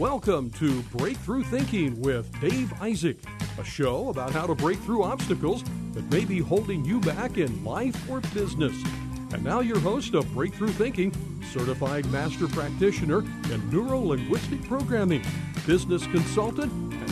Welcome to Breakthrough Thinking with Dave Isaac, a show about how to break through obstacles that may be holding you back in life or business. And now your host of Breakthrough Thinking, certified master practitioner in neuro-linguistic programming, business consultant, and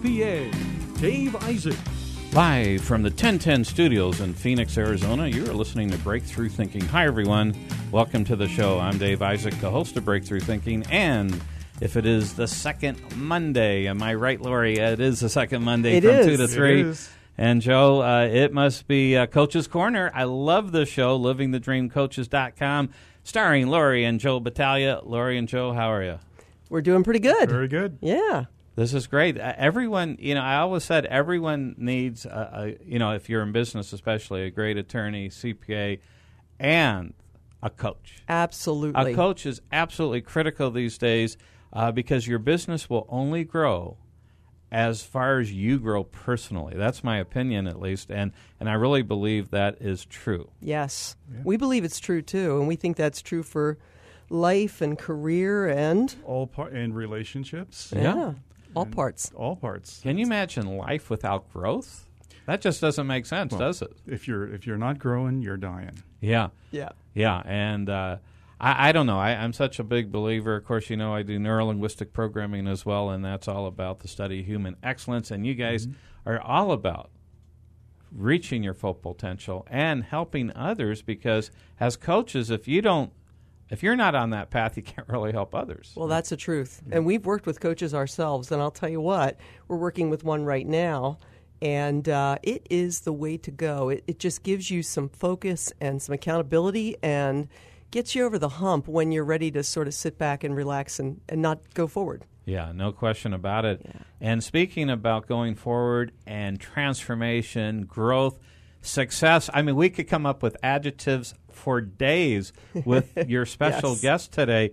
CPA, Dave Isaac. Live from the 1010 studios in Phoenix, Arizona, you are listening to Breakthrough Thinking. Hi, everyone. Welcome to the show. I'm Dave Isaac, the host of Breakthrough Thinking, and if it is the second Monday, am I right, Lori? It is the second Monday from 2 to 3. It is. And Joe, it must be Coach's Corner. I love the show, livingthedreamcoaches.com, starring Lori and Joe Battaglia. Lori and Joe, how are you? We're doing pretty good. Very good. Yeah. This is great. Everyone, I always said everyone needs, if you're in business especially, a great attorney, CPA, and a coach. Absolutely. A coach is absolutely critical these days because your business will only grow as far as you grow personally. That's my opinion, at least, and I really believe that is true. Yes. Yeah. We believe it's true, too, and we think that's true for life and career and... And relationships. Yeah. All And parts. All parts. Can you imagine life without growth? That just doesn't make sense, Well, does it? If you're not growing, you're dying. Yeah. Yeah. Yeah, and I don't know. I'm such a big believer. Of course, I do neuro-linguistic programming as well, and that's all about the study of human excellence. And you guys are all about reaching your full potential and helping others because as coaches, if you're not on that path, you can't really help others. Well, that's the truth. And we've worked with coaches ourselves, and I'll tell you what, we're working with one right now, and it is the way to go. It just gives you some focus and some accountability and gets you over the hump when you're ready to sort of sit back and relax and not go forward. Yeah, no question about it. Yeah. And speaking about going forward and transformation, growth, success, we could come up with adjectives for days with your special Yes. guest today.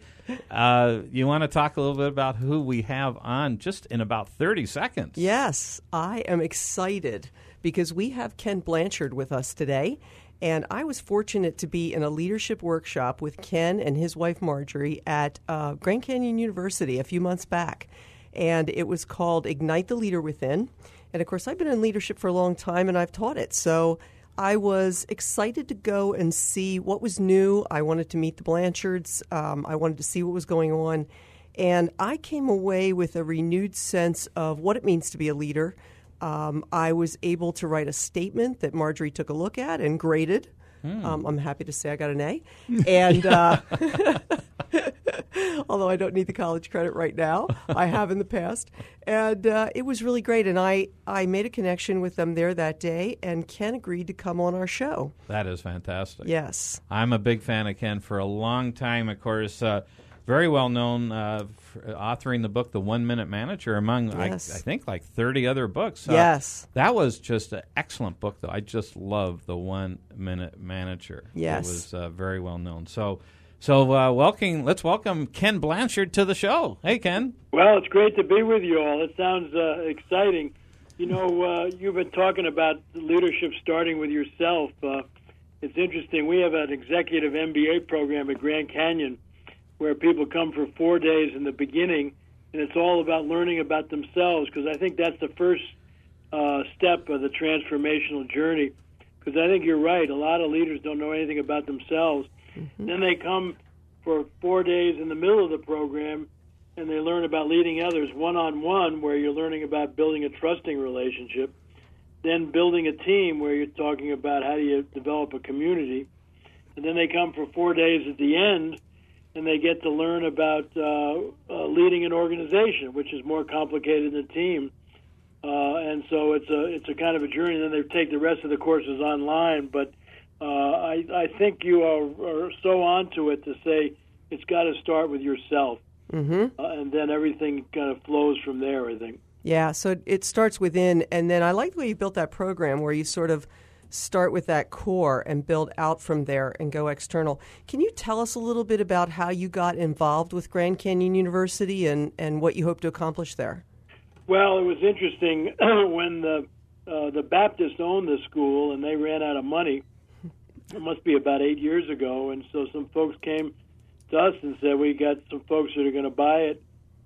You want to talk a little bit about who we have on just in about 30 seconds? Yes, I am excited because we have Ken Blanchard with us today. And I was fortunate to be in a leadership workshop with Ken and his wife Marjorie at Grand Canyon University a few months back. And it was called Ignite the Leader Within. And, of course, I've been in leadership for a long time, and I've taught it. So I was excited to go and see what was new. I wanted to meet the Blanchards. I wanted to see what was going on. And I came away with a renewed sense of what it means to be a leader. I was able to write a statement that Marjorie took a look at and graded. I'm happy to say I got an A. And although I don't need the college credit right now, I have in the past. And it was really great. And I made a connection with them there that day, and Ken agreed to come on our show. That is fantastic. Yes. I'm a big fan of Ken for a long time, of course. Very well known for authoring the book, The 1 Minute Manager, among, Yes. I think, like 30 other books. Yes. That was just an excellent book, though. I just love The 1 Minute Manager. Yes. It was very well known. So let's welcome Ken Blanchard to the show. Hey, Ken. Well, it's great to be with you all. It sounds exciting. You've been talking about leadership starting with yourself. It's interesting. We have an executive MBA program at Grand Canyon where people come for 4 days in the beginning, and it's all about learning about themselves, because I think that's the first step of the transformational journey. Because I think you're right. A lot of leaders don't know anything about themselves. Mm-hmm. Then they come for 4 days in the middle of the program, and they learn about leading others one-on-one, where you're learning about building a trusting relationship, then building a team, where you're talking about how do you develop a community. And then they come for 4 days at the end, and they get to learn about leading an organization, which is more complicated than a team. And so it's a kind of a journey. And then they take the rest of the courses online. But I think you are so onto it to say it's got to start with yourself. Mm-hmm. And then everything kind of flows from there, I think. Yeah, so it starts within. And then I like the way you built that program where you sort of start with that core and build out from there and go external. Can you tell us a little bit about how you got involved with Grand Canyon University and what you hope to accomplish there? Well, it was interesting when the Baptists owned the school and they ran out of money. It must be about 8 years ago, and so some folks came to us and said, we got some folks that are going to buy it,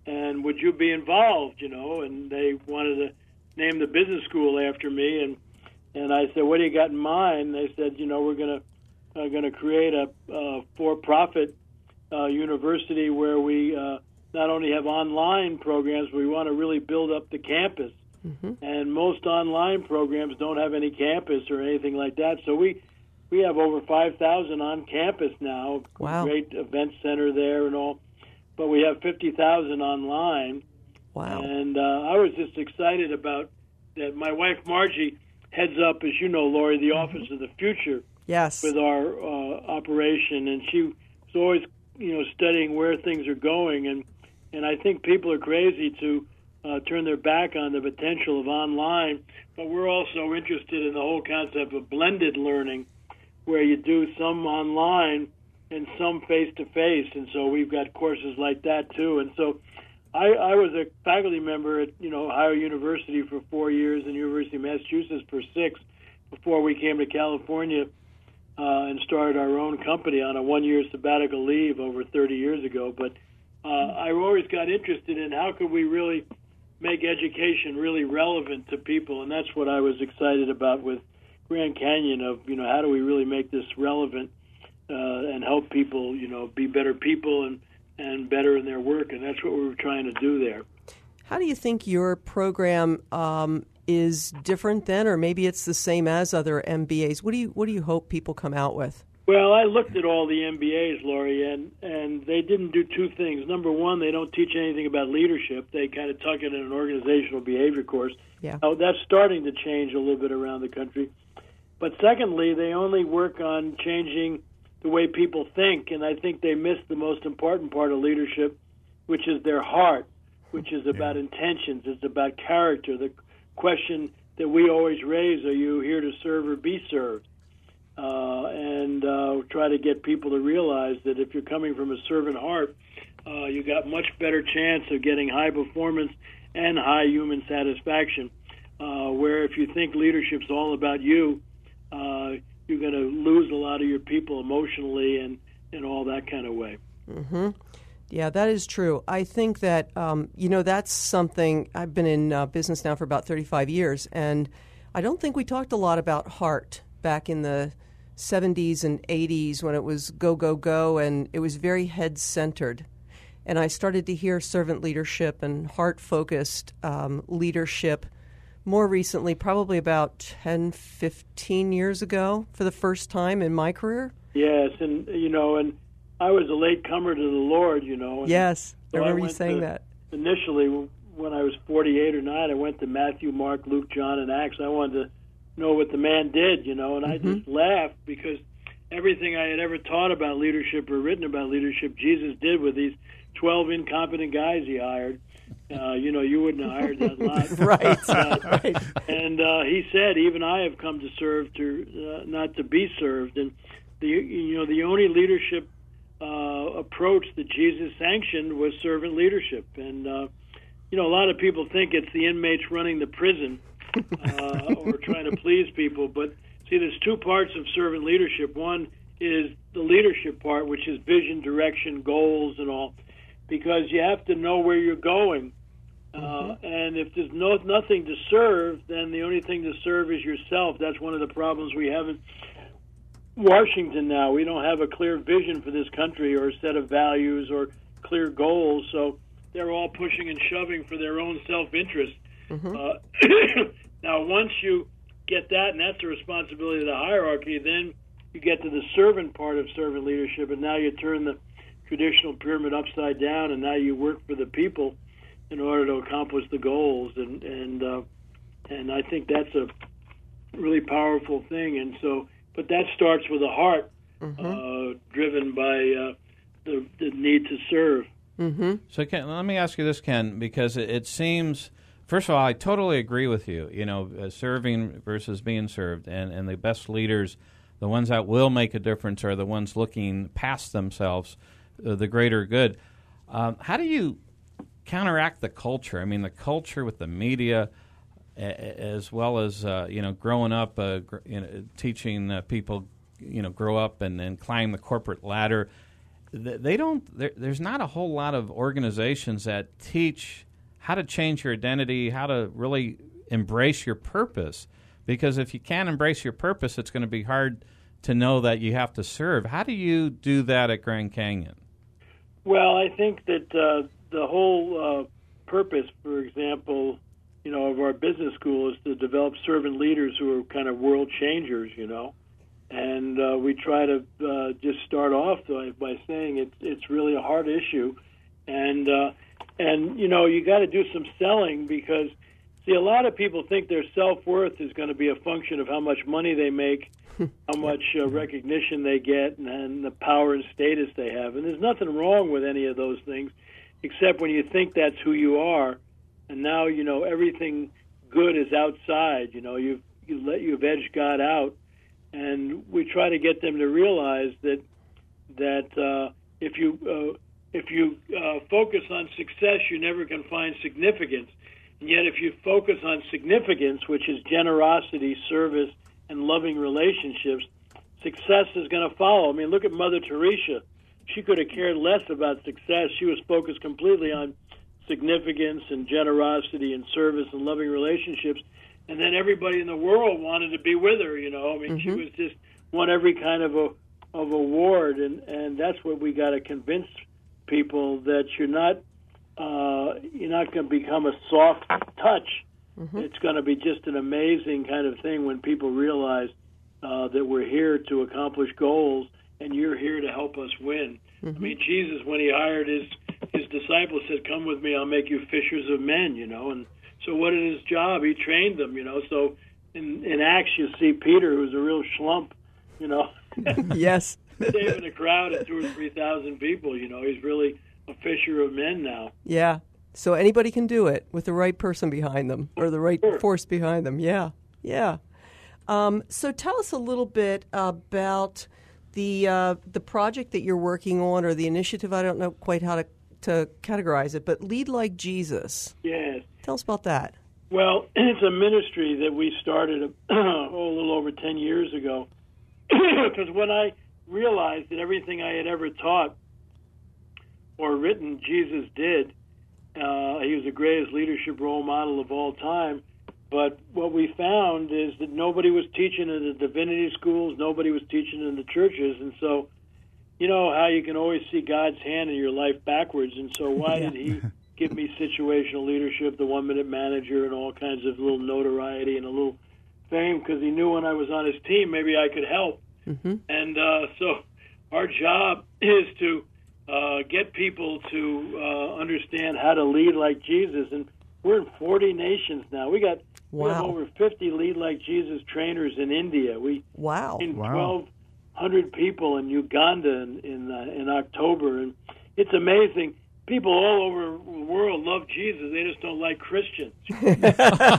and would you be involved? And they wanted to name the business school after me, and I said, what do you got in mind? They said, we're going to create a for-profit university where we not only have online programs, but we want to really build up the campus. And most online programs don't have any campus or anything like that. So we have over 5,000 on campus now. Wow. Great event center there and all. But we have 50,000 online. Wow. And I was just excited about that. My wife, Margie, heads up, as you know, Lori, the Office of the Future. Yes. With our operation. And she was always, studying where things are going. And I think people are crazy to turn their back on the potential of online, but we're also interested in the whole concept of blended learning, where you do some online and some face-to-face, and so we've got courses like that too. And so I was a faculty member at Ohio University for 4 years and University of Massachusetts for 6 before we came to California and started our own company on a 1-year sabbatical leave over 30 years ago. But I always got interested in how could we really make education really relevant to people, and that's what I was excited about with Grand Canyon of, how do we really make this relevant and help people, be better people and better in their work, and that's what we were trying to do there. How do you think your program is different then, or maybe it's the same as other MBAs? What do you hope people come out with? Well, I looked at all the MBAs, Lori, and they didn't do two things. Number one, they don't teach anything about leadership. They kind of tuck it in an organizational behavior course. Yeah. That's starting to change a little bit around the country. But secondly, they only work on changing the way people think, and I think they miss the most important part of leadership, which is their heart, which is about intentions. It's about character. The question that we always raise, are you here to serve or be served? And try to get people to realize that if you're coming from a servant heart, you got much better chance of getting high performance and high human satisfaction. Where if you think leadership's all about you, you're going to lose a lot of your people emotionally and all that kind of way. Mm-hmm. Yeah, that is true. I think that, that's something. I've been in business now for about 35 years, and I don't think we talked a lot about heart back in the 70s and 80s when it was go, go, go, and it was very head-centered. And I started to hear servant leadership and heart-focused leadership more recently, probably about 10, 15 years ago for the first time in my career. Yes, and I was a late comer to the Lord, And yes, so I remember you saying that. Initially, when I was 48 or 9, I went to Matthew, Mark, Luke, John, and Acts. I wanted to know what the man did, and I just laughed because everything I had ever taught about leadership or written about leadership, Jesus did with these 12 incompetent guys he hired. You wouldn't have hired that lot. Right. Right. And he said, even I have come to serve, not to be served. And the only leadership approach that Jesus sanctioned was servant leadership. And, a lot of people think it's the inmates running the prison or trying to please people. But, see, there's two parts of servant leadership. One is the leadership part, which is vision, direction, goals, and all, because you have to know where you're going. And if there's nothing to serve, then the only thing to serve is yourself. That's one of the problems we have in Washington now. We don't have a clear vision for this country or a set of values or clear goals, so they're all pushing and shoving for their own self-interest. Now, once you get that, and that's the responsibility of the hierarchy, then you get to the servant part of servant leadership, and now you turn the traditional pyramid upside down, and now you work for the people in order to accomplish the goals, and I think that's a really powerful thing. And so, but that starts with a heart driven by the need to serve. So, Ken, let me ask you this, Ken, because it seems, first of all, I totally agree with you. Serving versus being served, and the best leaders, the ones that will make a difference, are the ones looking past themselves, the greater good. How do you counteract the culture? I mean, the culture with the media, as well as growing up, teaching people, grow up and climb the corporate ladder, they don't. There's not a whole lot of organizations that teach how to change your identity, how to really embrace your purpose. Because if you can't embrace your purpose, it's going to be hard to know that you have to serve. How do you do that at Grand Canyon? Well, I think that the whole purpose, for example, of our business school is to develop servant leaders who are kind of world changers, And we try to just start off by saying it's really a hard issue. And you got to do some selling because, see, a lot of people think their self-worth is going to be a function of how much money they make, how much recognition they get, and the power and status they have. And there's nothing wrong with any of those things, except when you think that's who you are, and now, everything good is outside. You've edged God out. And we try to get them to realize that if you focus on success, you never can find significance. And yet, if you focus on significance, which is generosity, service, and loving relationships, success is going to follow. I mean, look at Mother Teresa. She could have cared less about success. She was focused completely on significance and generosity and service and loving relationships. And then everybody in the world wanted to be with her, She was just won every kind of award, and that's what we got to convince people, that you're not going to become a soft touch. Mm-hmm. It's going to be just an amazing kind of thing when people realize that we're here to accomplish goals, and you're here to help us win. Mm-hmm. I mean, Jesus, when he hired his disciples, said, "Come with me, I'll make you fishers of men," and so what is his job? He trained them, So in Acts, you see Peter, who's a real schlump, Yes. saving a crowd of 2,000 or 3,000 people, He's really a fisher of men now. Yeah. So anybody can do it with the right person behind them or the right force behind them. Yeah. Yeah. So tell us a little bit about the project that you're working on, or the initiative. I don't know quite how to categorize it, but Lead Like Jesus. Yes. Tell us about that. Well, it's a ministry that we started a little over 10 years ago, because when I realized that everything I had ever taught or written, Jesus did. He was the greatest leadership role model of all time. But what we found is that nobody was teaching in the divinity schools, nobody was teaching in the churches, and so you know how you can always see God's hand in your life backwards, and so why did he give me situational leadership, the 1-minute manager, and all kinds of little notoriety and a little fame? Because he knew when I was on his team, maybe I could help. Mm-hmm. And so our job is to get people to understand how to lead like Jesus. And we're in 40 nations now. We have over 50 Lead Like Jesus trainers in India. We trained 1,200 people in Uganda in October. And it's amazing. People all over the world love Jesus. They just don't like Christians. Because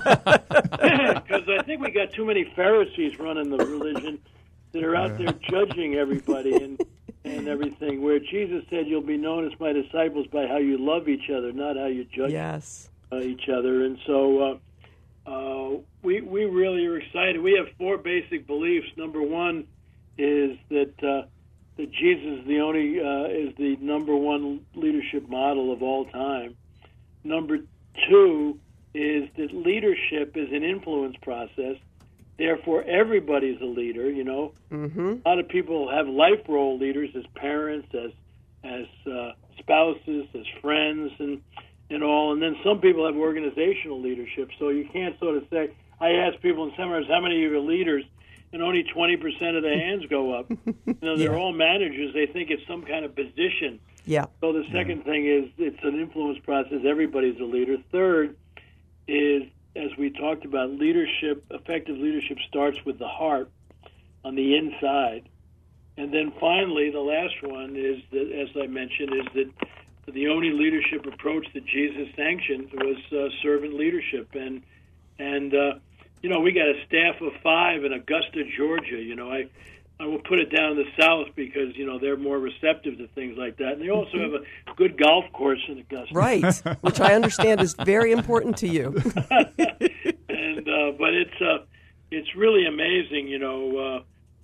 I think we got too many Pharisees running the religion that are out there judging everybody and everything, where Jesus said, "You'll be known as my disciples by how you love each other, not how you judge each other." And so we really are excited. We have 4 basic beliefs. Number 1 is that Jesus is the number 1 leadership model of all time. Number 2 is that leadership is an influence process. Therefore, everybody's a leader. You know, A lot of people have life role leaders as parents, as spouses, as friends, and all. And then some people have organizational leadership. So you can't sort of say. I ask people in seminars, how many of you are leaders? And only 20% of the hands go up. They're all managers. They think it's some kind of position. Yeah. So the second thing is it's an influence process. Everybody's a leader. Third is, as we talked about, leadership. Effective leadership starts with the heart on the inside. And then finally, the last one is that, as I mentioned, is that the only leadership approach that Jesus sanctioned was servant leadership. And we got a staff of 5 in Augusta, Georgia. I will put it down in the South because, they're more receptive to things like that. And they also have a good golf course in Augusta. Right, which I understand is very important to you. But it's really amazing,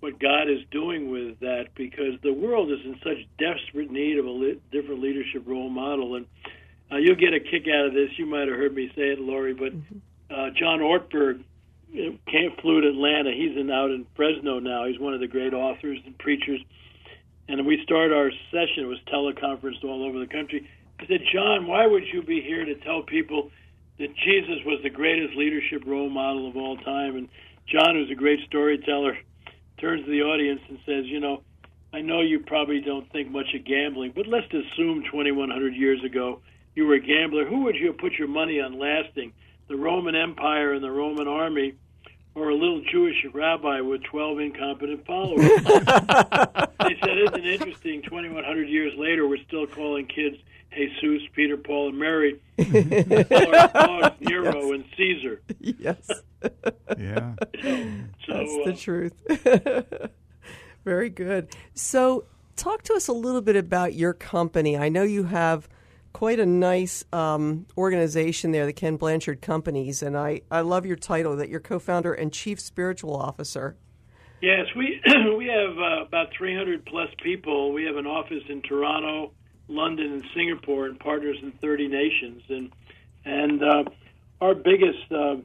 what God is doing with that, because the world is in such desperate need of a different leadership role model. And you'll get a kick out of this. You might have heard me say it, Lori, but John Ortberg flew to Atlanta. He's out in Fresno now. He's one of the great authors and preachers. And we started our session. It was teleconferenced all over the country. I said, John, why would you be here to tell people that Jesus was the greatest leadership role model of all time? And John, who's a great storyteller, turns to the audience and says, I know you probably don't think much of gambling, but let's assume 2,100 years ago you were a gambler. Who would you have put your money on lasting? The Roman Empire and the Roman army, or a little Jewish rabbi with 12 incompetent followers? They said, isn't it interesting, 2,100 years later, we're still calling kids Jesus, Peter, Paul, and Mary. Call our dogs Nero and Caesar. Yes. Yeah. That's the truth. Very good. So talk to us a little bit about your company. I know you have quite a nice organization there, the Ken Blanchard Companies, and I love your title, that you're co-founder and chief spiritual officer. Yes, we have about 300-plus people. We have an office in Toronto, London, and Singapore, and partners in 30 nations. And our biggest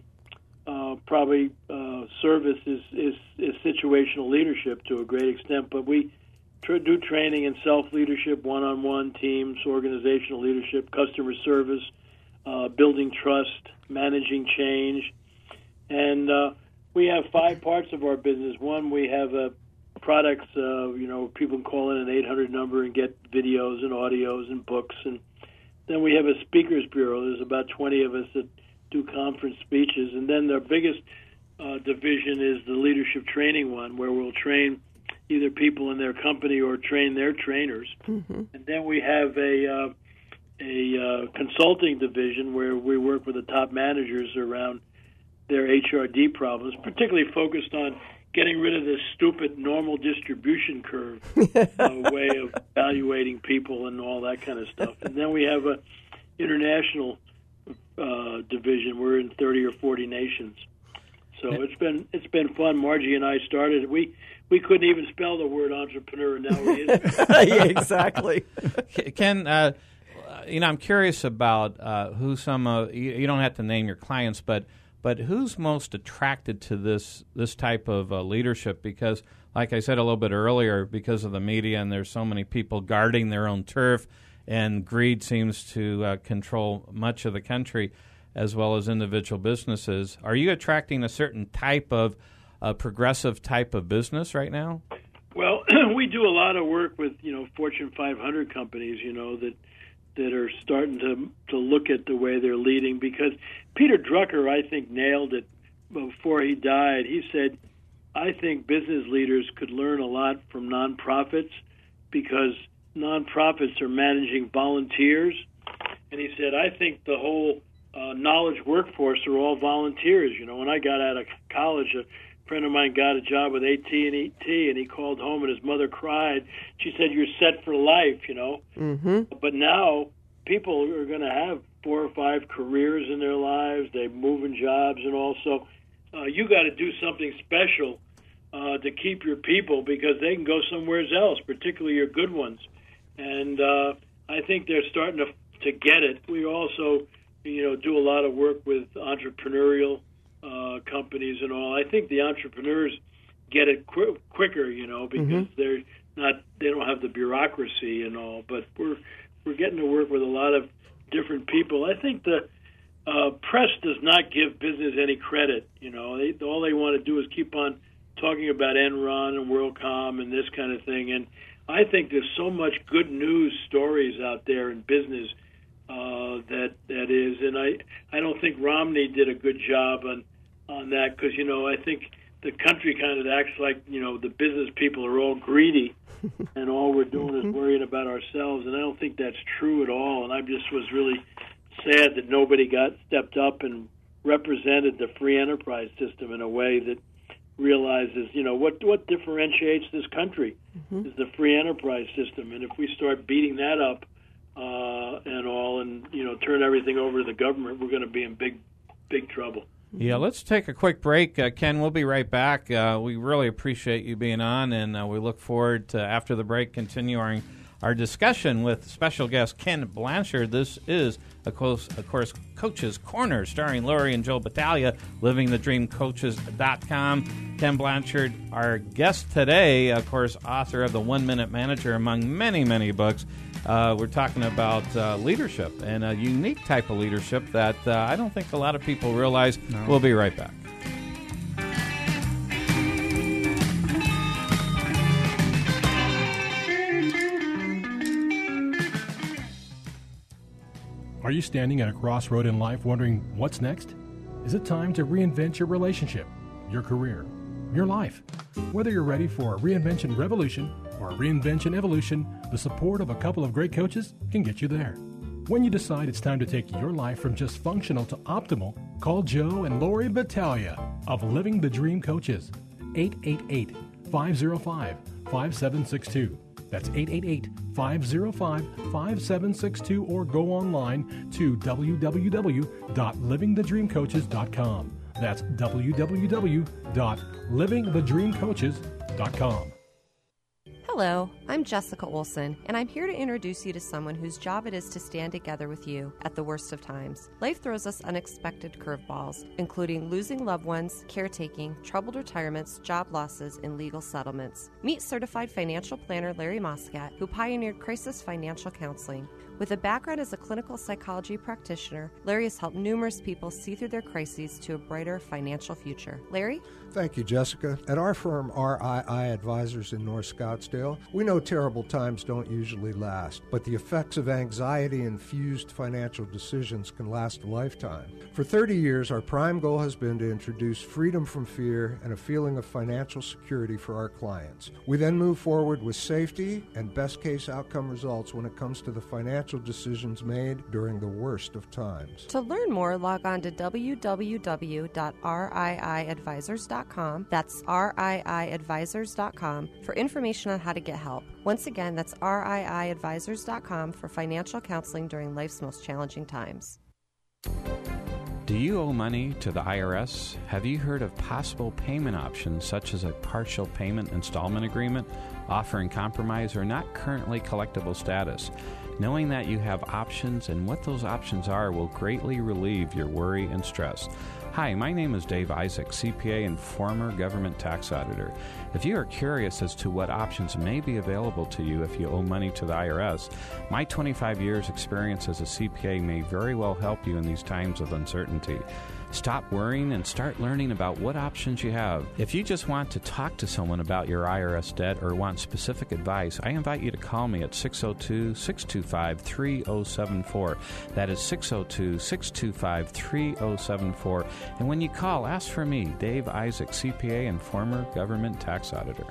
service is situational leadership to a great extent, but we do training in self-leadership, one-on-one teams, organizational leadership, customer service, building trust, managing change. And we have 5 parts of our business. One, we have products, people can call in an 800 number and get videos and audios and books. And then we have a speakers bureau. There's about 20 of us that do conference speeches. And then the biggest division is the leadership training one, where we'll train either people in their company or train their trainers. Mm-hmm. And then we have a consulting division where we work with the top managers around their HRD problems, particularly focused on getting rid of this stupid normal distribution curve way of evaluating people and all that kind of stuff. And then we have a international division. We're in 30 or 40 nations. So it's been fun. Margie and I started it. We couldn't even spell the word entrepreneur, and now we is. Yeah, exactly. Ken, I'm curious about who you don't have to name your clients, but who's most attracted to this type of leadership? Because, like I said a little bit earlier, because of the media and there's so many people guarding their own turf, and greed seems to control much of the country as well as individual businesses. Are you attracting a certain type of progressive type of business right now? Well, we do a lot of work with Fortune 500 companies, that are starting to look at the way they're leading, because Peter Drucker, I think, nailed it before he died. He said, I think business leaders could learn a lot from nonprofits, because nonprofits are managing volunteers. And he said, I think the whole knowledge workforce are all volunteers. When I got out of college, a friend of mine got a job with AT&T, and he called home and his mother cried. She said, you're set for life, Mm-hmm. But now people are going to have 4 or 5 careers in their lives. They move in jobs and all. So you got to do something special to keep your people, because they can go somewhere else, particularly your good ones. And I think they're starting to get it. We also, do a lot of work with entrepreneurial companies and all. I think the entrepreneurs get it quicker, because mm-hmm. they don't have the bureaucracy and all. But we're getting to work with a lot of different people. I think the press does not give business any credit. All they want to do is keep on talking about Enron and WorldCom and this kind of thing. And I think there's so much good news stories out there in business that is. And I don't think Romney did a good job on that, because, I think the country kind of acts like, the business people are all greedy and all we're doing is worrying about ourselves. And I don't think that's true at all. And I just was really sad that nobody stepped up and represented the free enterprise system in a way that realizes, what differentiates this country is the free enterprise system. And if we start beating that up and all and, turn everything over to the government, we're going to be in big trouble. Yeah, let's take a quick break. Ken, we'll be right back. We really appreciate you being on, and we look forward to, after the break, continuing our discussion with special guest Ken Blanchard. This is, of course, Coach's Corner, starring Lori and Joe Battaglia, livingthedreamcoaches.com. Ken Blanchard, our guest today, of course, author of The 1 Minute Manager, among many, many books. We're talking about leadership, and a unique type of leadership that I don't think a lot of people realize. No. We'll be right back. Are you standing at a crossroad in life wondering what's next? Is it time to reinvent your relationship, your career, your life? Whether you're ready for a reinvention revolution or a reinvention evolution, the support of a couple of great coaches can get you there. When you decide it's time to take your life from just functional to optimal, call Joe and Lori Battaglia of Living the Dream Coaches, 888-505-5762. That's 888-505-5762, or go online to www.livingthedreamcoaches.com. That's www.livingthedreamcoaches.com. Hello, I'm Jessica Olson, and I'm here to introduce you to someone whose job it is to stand together with you at the worst of times. Life throws us unexpected curveballs, including losing loved ones, caretaking, troubled retirements, job losses, and legal settlements. Meet certified financial planner Larry Moscat, who pioneered crisis financial counseling. With a background as a clinical psychology practitioner, Larry has helped numerous people see through their crises to a brighter financial future. Larry? Thank you, Jessica. At our firm, RII Advisors in North Scottsdale, we know terrible times don't usually last, but the effects of anxiety-infused financial decisions can last a lifetime. For 30 years, our prime goal has been to introduce freedom from fear and a feeling of financial security for our clients. We then move forward with safety and best-case outcome results when it comes to the financial decisions made during the worst of times. To learn more, log on to www.riiadvisors.com. That's riiadvisors.com for information on how to get help. Once again, that's riiadvisors.com for financial counseling during life's most challenging times. Do you owe money to the IRS? Have you heard of possible payment options such as a partial payment installment agreement, offering compromise or not currently collectible status? Knowing that you have options and what those options are will greatly relieve your worry and stress. Hi, my name is Dave Isaac, CPA and former government tax auditor. If you are curious as to what options may be available to you if you owe money to the IRS, my 25 years experience as a CPA may very well help you in these times of uncertainty. Stop worrying and start learning about what options you have. If you just want to talk to someone about your IRS debt or want specific advice, I invite you to call me at 602-625-3074. That is 602-625-3074. And when you call, ask for me, Dave Isaac, CPA and former government tax auditor.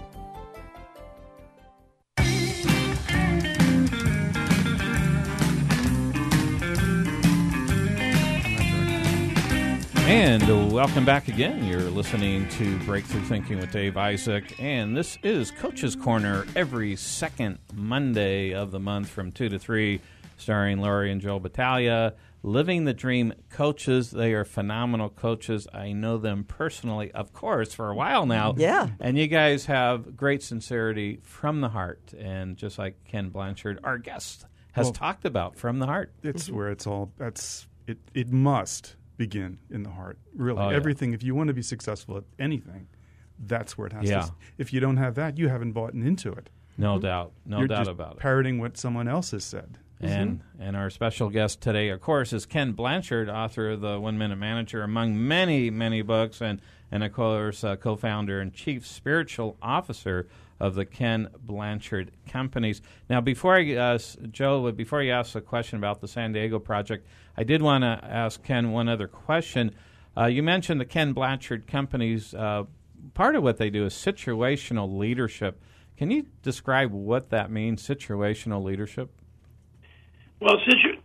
And welcome back again. You're listening to Breakthrough Thinking with Dave Isaac, and this is Coach's Corner every second Monday of the month from 2 to 3, starring Lori and Joe Battaglia, Living the Dream Coaches. They are phenomenal coaches. I know them personally, of course, for a while now. Yeah. And you guys have great sincerity from the heart, and just like Ken Blanchard, our guest, has talked about, from the heart. It's where it's all, it must begin in the heart, really. Oh, yeah. Everything, if you want to be successful at anything, that's where it has Yeah. to. If you don't have that, you haven't bought into it. No doubt. No You're doubt just about it. parroting what someone else has said. And our special guest today, of course, is Ken Blanchard, author of The 1 Minute Manager, among many, many books, and of course, co-founder and chief spiritual officer of the Ken Blanchard Companies. Now, before you ask the question about the San Diego project, I did want to ask Ken one other question. You mentioned the Ken Blanchard Companies. Part of what they do is situational leadership. Can you describe what that means, situational leadership? Well,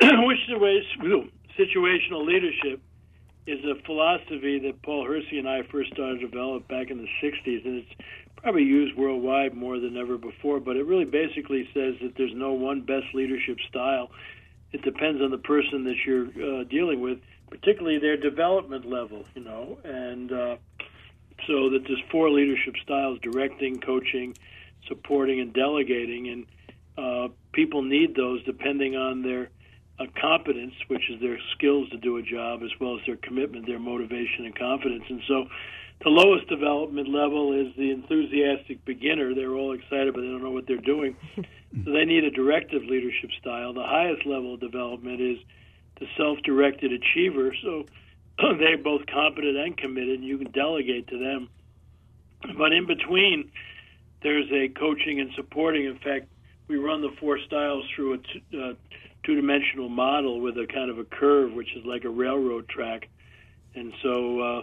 situational leadership is a philosophy that Paul Hersey and I first started to develop back in the 60s, and it's probably used worldwide more than ever before, but it really basically says that there's no one best leadership style. It depends on the person that you're dealing with. particularly their development level, and so that there's 4 leadership styles: directing, coaching, supporting, and delegating, and people need those depending on their competence, which is their skills to do a job, as well as their commitment, their motivation, and confidence. And so the lowest development level is the enthusiastic beginner. They're all excited, but they don't know what they're doing. So they need a directive leadership style. The highest level of development is the self-directed achiever. So they're both competent and committed, and you can delegate to them. But in between, there's a coaching and supporting. In fact, we run the 4 styles through a two-dimensional model with a kind of a curve, which is like a railroad track. And so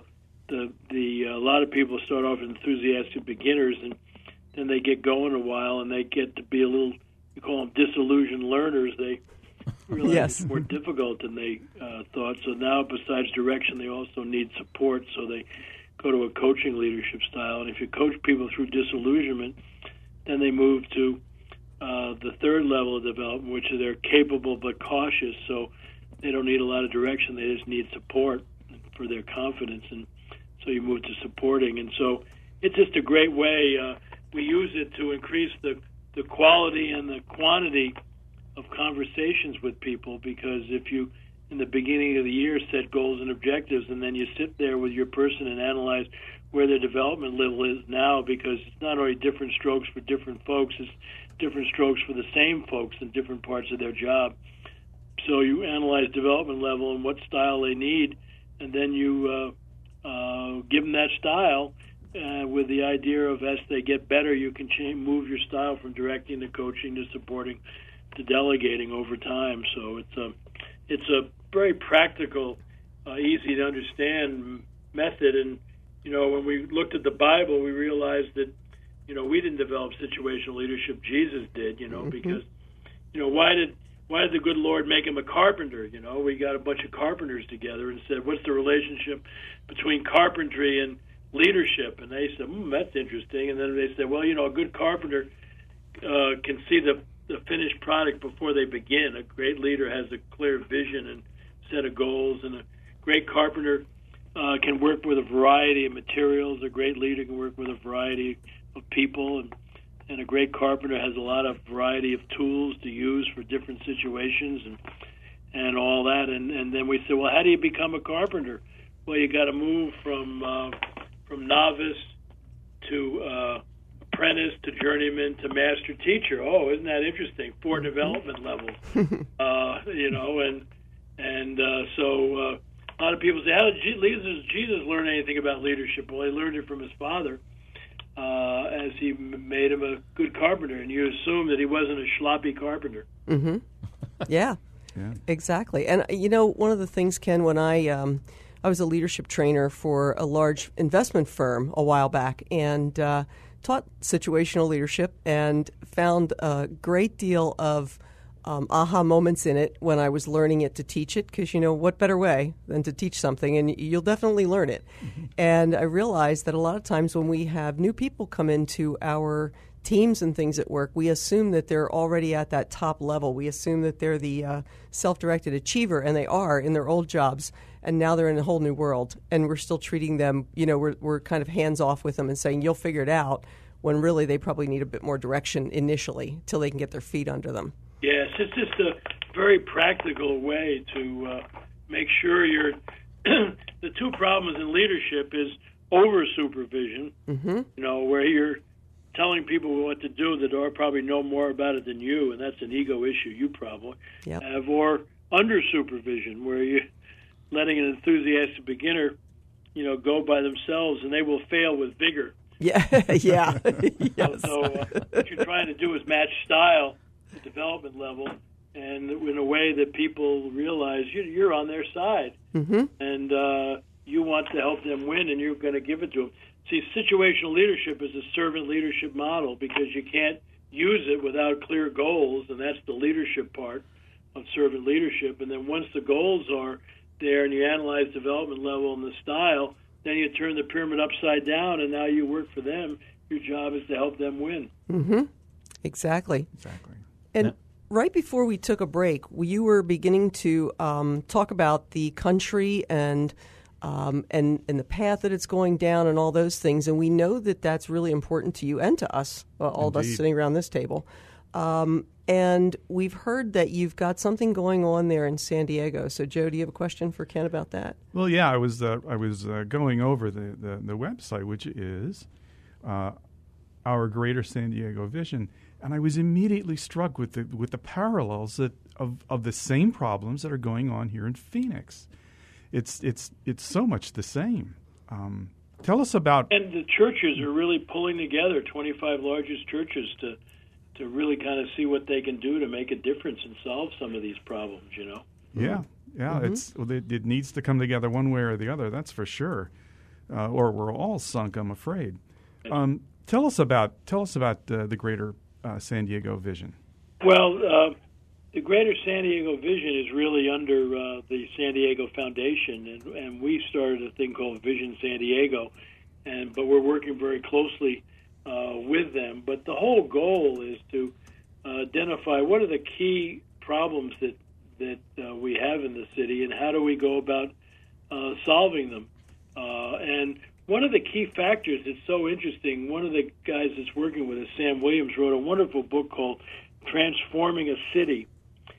a lot of people start off as enthusiastic beginners, and then they get going a while, and they get to be a little, you call them disillusioned learners. They realize it's more difficult than they thought. So now, besides direction, they also need support. So they go to a coaching leadership style. And if you coach people through disillusionment, then they move to the 3rd level of development, which is they're capable but cautious. So they don't need a lot of direction. They just need support for their confidence. And so you move to supporting. And so it's just a great way. We use it to increase the quality and the quantity of conversations with people, because if you, in the beginning of the year, set goals and objectives, and then you sit there with your person and analyze where their development level is now, because it's not only different strokes for different folks, it's different strokes for the same folks in different parts of their job. So you analyze development level and what style they need, and then you give them that style with the idea of, as they get better, you can move your style from directing to coaching to supporting to delegating over time. So it's a very practical, easy to understand method. And when we looked at the Bible, we realized that we didn't develop situational leadership. Jesus did. Because why did the good Lord make him a carpenter? We got a bunch of carpenters together and said, what's the relationship between carpentry and leadership? And they said, that's interesting. And then they said, well, a good carpenter can see the finished product before they begin. A great leader has a clear vision and set of goals, and a great carpenter can work with a variety of materials. A great leader can work with a variety of people, and a great carpenter has a lot of variety of tools to use for different situations and all that. And then we said, well, how do you become a carpenter? Well, you got to move from novice to apprentice to journeyman to master teacher. Oh, isn't that interesting? 4 development levels. So a lot of people say, how did Jesus learn anything about leadership? Well, he learned it from his father, as he made him a good carpenter, and you assume that he wasn't a sloppy carpenter. Mm-hmm. Yeah, exactly. And one of the things, Ken, when I was a leadership trainer for a large investment firm a while back, and taught situational leadership, and found a great deal of aha moments in it when I was learning it to teach it, because, what better way than to teach something, and you'll definitely learn it. Mm-hmm. And I realized that a lot of times when we have new people come into our teams and things at work, we assume that they're already at that top level. We assume that they're the self-directed achiever, and they are in their old jobs, and now they're in a whole new world, and we're still treating them, we're kind of hands-off with them and saying, you'll figure it out, when really they probably need a bit more direction initially till they can get their feet under them. Yes, it's just a very practical way to make sure you're the 2 problems in leadership is over-supervision, where you're telling people what to do that probably know more about it than you, and that's an ego issue you probably have, or under-supervision, where you're letting an enthusiastic beginner, go by themselves, and they will fail with vigor. Yeah, yeah. Yes. So what you're trying to do is match style, the development level, and in a way that people realize you're on their side, and you want to help them win, and you're going to give it to them. See, situational leadership is a servant leadership model, because you can't use it without clear goals, and that's the leadership part of servant leadership. And then once the goals are there and you analyze development level and the style, then you turn the pyramid upside down, and now you work for them. Your job is to help them win. Mm-hmm. Exactly. Exactly. And right before we took a break, you were beginning to talk about the country and the path that it's going down and all those things. And we know that that's really important to you and to us, all of us sitting around this table. And we've heard that you've got something going on there in San Diego. So, Joe, do you have a question for Ken about that? Well, yeah, I was going over the website, which is our Greater San Diego Vision, and I was immediately struck with the parallels of the same problems that are going on here in Phoenix. It's so much the same. Tell us about. And the churches are really pulling together, 25 largest churches, to really kind of see what they can do to make a difference and solve some of these problems, you know? Yeah. It needs to come together one way or the other, that's for sure. Or we're all sunk, I'm afraid. Tell us about the Greater San Diego Vision. Well, the Greater San Diego Vision is really under the San Diego Foundation, and we started a thing called Vision San Diego, but we're working very closely with them. But the whole goal is to identify what are the key problems that we have in the city, and how do we go about solving them. And one of the key factors that's so interesting, one of the guys that's working with us, Sam Williams, wrote a wonderful book called Transforming a City.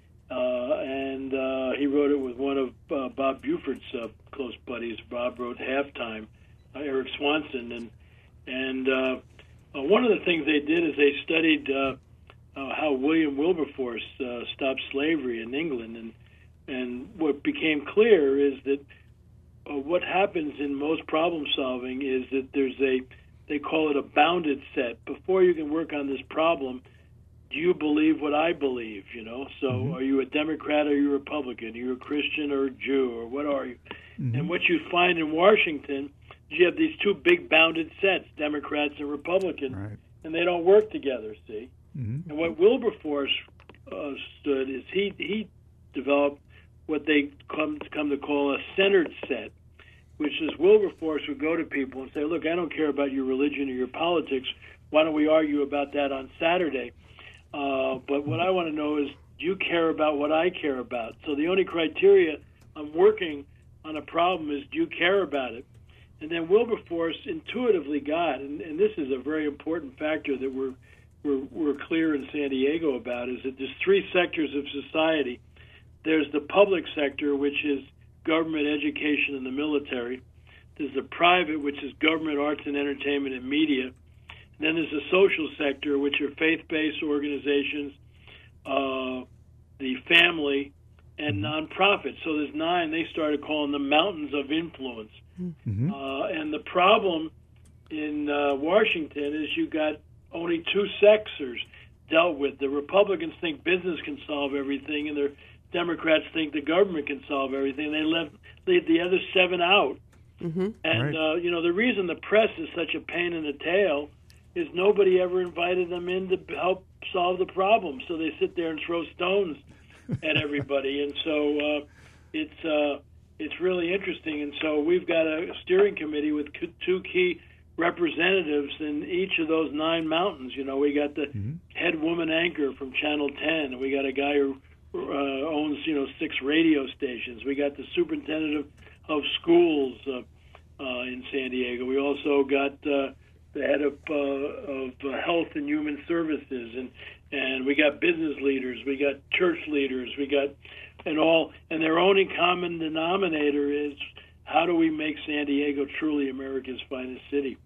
And he wrote it with one of Bob Buford's close buddies. Bob wrote Halftime, Eric Swanson. And one of the things they did is they studied how William Wilberforce stopped slavery in England. And what became clear is that what happens in most problem solving is that they call it a bounded set. Before you can work on this problem, do you believe what I believe, you know? So Are you a Democrat or are you a Republican? Are you a Christian or a Jew, or what are you? And what you find in Washington is you have these two big bounded sets, Democrats and Republicans, and they don't work together, see? And what Wilberforce stood is he developed what they come to call a centered set, which is Wilberforce would go to people and say, look, I don't care about your religion or your politics. Why don't we argue about that on Saturday? But what I want to know is, do you care about what I care about? So the only criteria I'm working on a problem is, do you care about it? And then Wilberforce intuitively got, and this is a very important factor that we're clear in San Diego about, is that there's three sectors of society. There's the public sector, which is government, education, and the military. There's the private, which is government, arts and entertainment, and media. And then there's the social sector, which are faith-based organizations, the family, and nonprofits. So there's 9. They started calling them mountains of influence. And the problem in Washington is you got only 2 sectors dealt with. The Republicans think business can solve everything, and the Democrats think the government can solve everything. They leave the other 7 out. And, the reason the press is such a pain in the tail is nobody ever invited them in to help solve the problem. So they sit there and throw stones at everybody. And so it's really interesting. And so we've got a steering committee with 2 key representatives in each of those 9 mountains. You know, we got the head woman anchor from Channel 10, and we got a guy who owns 6 radio stations. We got the superintendent of schools in San Diego. We also got the head of health and human services, and we got business leaders. We got church leaders. We got and their only common denominator is, how do we make San Diego truly America's finest city,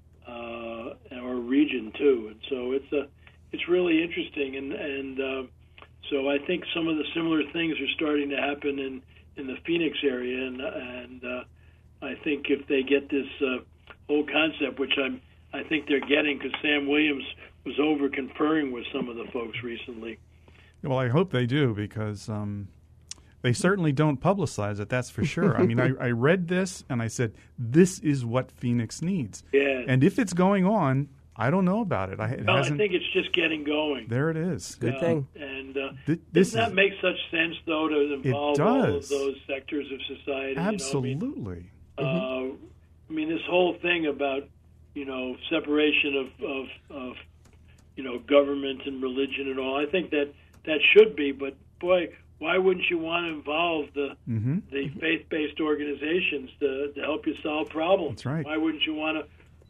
or region too? And so it's really interesting, and so I think some of the similar things are starting to happen in the Phoenix area, and I think if they get this whole concept, which I think they're getting, because Sam Williams was over conferring with some of the folks recently. Well, I hope they do, because they certainly don't publicize it, that's for sure. I mean, I read this and I said, this is what Phoenix needs. Yeah. And if it's going on, I don't know about it. I think it's just getting going. There it is. Good thing. And doesn't that make such sense, though, to involve all of those sectors of society? Absolutely. I mean, this whole thing about, separation of government and religion and all, I think that that should be. But boy, why wouldn't you want to involve the faith-based organizations to help you solve problems? That's right. Why wouldn't you want to,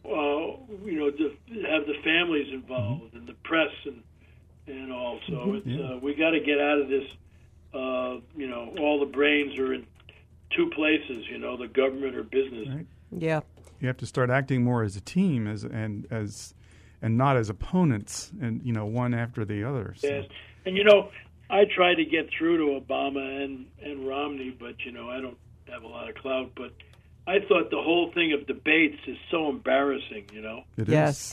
to have the families involved and the press and all? So it's we got to get out of this. All the brains are in two places. The government or business. Right. Yeah. You have to start acting more as a team, and not as opponents, and one after the other. So. Yes, and I tried to get through to Obama and Romney, but I don't have a lot of clout. But I thought the whole thing of debates is so embarrassing. It Yes. is.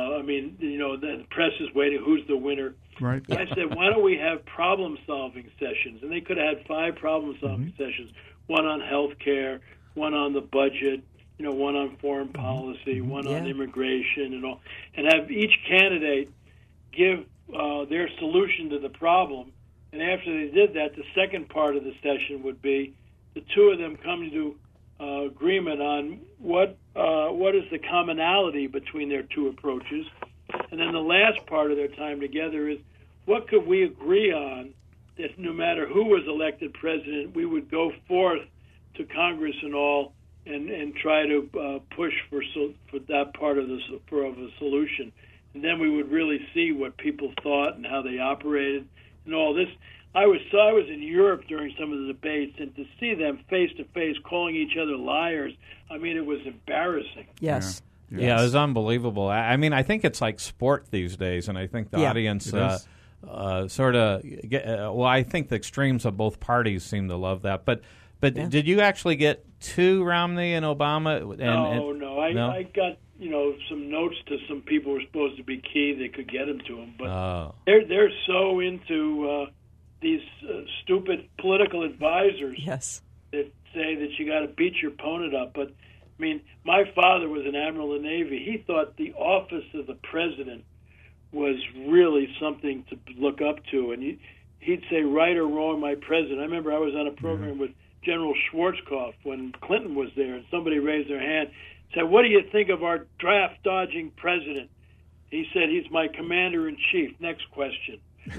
The press is waiting. Who's the winner? Right. I said, why don't we have problem-solving sessions? And they could have had 5 problem-solving sessions: one on health care, one on the budget, one on foreign policy, one on immigration, and all, and have each candidate give their solution to the problem. And after they did that, the second part of the session would be the two of them coming to agreement on what is the commonality between their two approaches. And then the last part of their time together is, what could we agree on that no matter who was elected president, we would go forth to Congress and all and try to push for that part of a solution. And then we would really see what people thought and how they operated and all this. I was in Europe during some of the debates, and to see them face to face calling each other liars, it was embarrassing. Yes. Yeah, it was unbelievable. I think it's like sport these days, and I think the audience sort of I think the extremes of both parties seem to love that. But did you actually get to Romney and Obama? No. I got some notes to some people who were supposed to be key that could get him to him, but they're so into these stupid political advisors that say that you got to beat your opponent up. But my father was an admiral of the Navy. He thought the office of the president was really something to look up to, and he'd say, right or wrong, my president. I remember I was on a program with General Schwarzkopf when Clinton was there, and somebody raised their hand, said, what do you think of our draft-dodging president? He said, he's my commander-in-chief. Next question.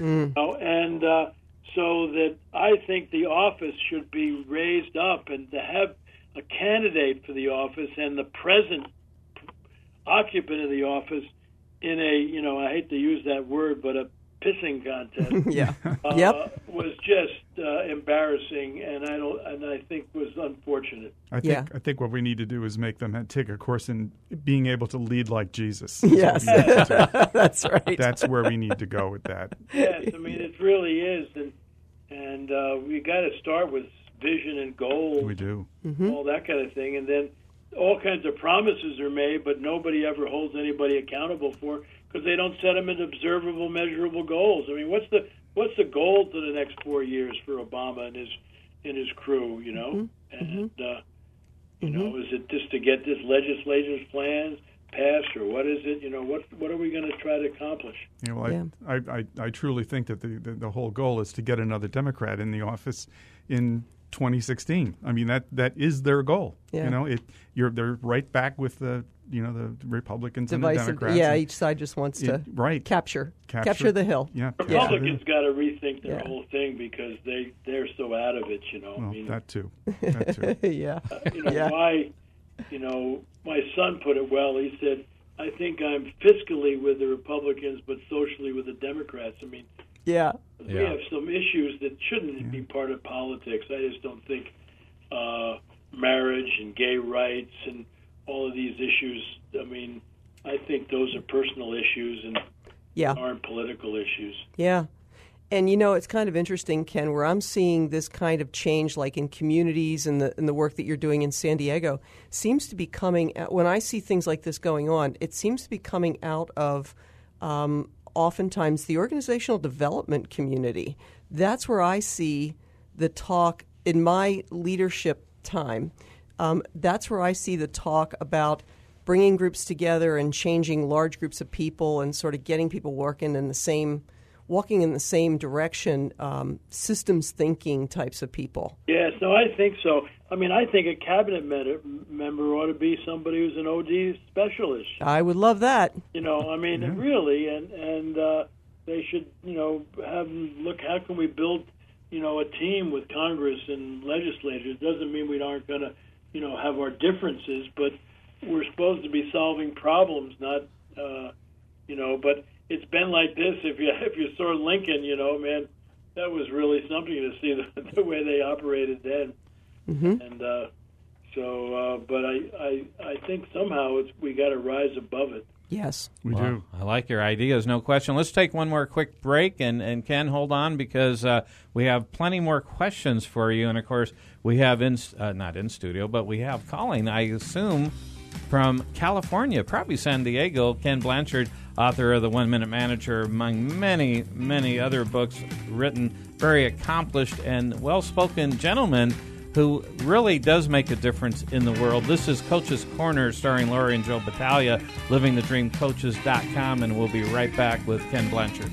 So that I think the office should be raised up, and to have a candidate for the office and the present occupant of the office in a, I hate to use that word, but a pissing contest was just embarrassing, and I think was unfortunate. I think what we need to do is make them take a course in being able to lead like Jesus. Yes, that's right. That's where we need to go with that. Yes, it really is, and we got to start with vision and goals. We do. All that kind of thing, and then all kinds of promises are made, but nobody ever holds anybody accountable for, because they don't set them into observable, measurable goals. What's the goal to the next 4 years for Obama and his crew? And is it just to get this legislature's plans passed, or what is it? What are we going to try to accomplish? I truly think that the whole goal is to get another Democrat in the office in 2016. That is their goal. Yeah. They're right back with the Republicans and the Democrats. Yeah, each side just wants to capture the hill. Yeah, Republicans got to rethink their whole thing, because they're so out of it. That too. Why? My son put it well. He said, "I think I'm fiscally with the Republicans, but socially with the Democrats." We have some issues that shouldn't be part of politics. I just don't think marriage and gay rights and all of these issues, I think those are personal issues and aren't political issues. Yeah. And, it's kind of interesting, Ken, where I'm seeing this kind of change, like in communities and the work that you're doing in San Diego, seems to be coming, when I see things like this going on, it seems to be coming out of oftentimes the organizational development community. That's where I see the talk in my leadership time. That's where I see the talk about bringing groups together and changing large groups of people and sort of getting people walking in the same direction, systems thinking types of people. Yes, no, I think so. I think a cabinet member ought to be somebody who's an OD specialist. I would love that. Really, and they should, have look. How can we build, a team with Congress and legislators? It doesn't mean we aren't going to, have our differences, but we're supposed to be solving problems, not, But it's been like this. If you saw Lincoln, man, that was really something to see the way they operated then. Mm-hmm. And but I think somehow we got to rise above it. Yes. We do. I like your ideas, no question. Let's take one more quick break, and Ken, hold on, because we have plenty more questions for you. And, of course, we have, not in studio, but we have calling, I assume, from California, probably San Diego, Ken Blanchard, author of The 1 Minute Manager, among many, many other books written, very accomplished and well-spoken gentleman who really does make a difference in the world. This is Coach's Corner, starring Lori and Joe Battaglia, livingthedreamcoaches.com, and we'll be right back with Ken Blanchard.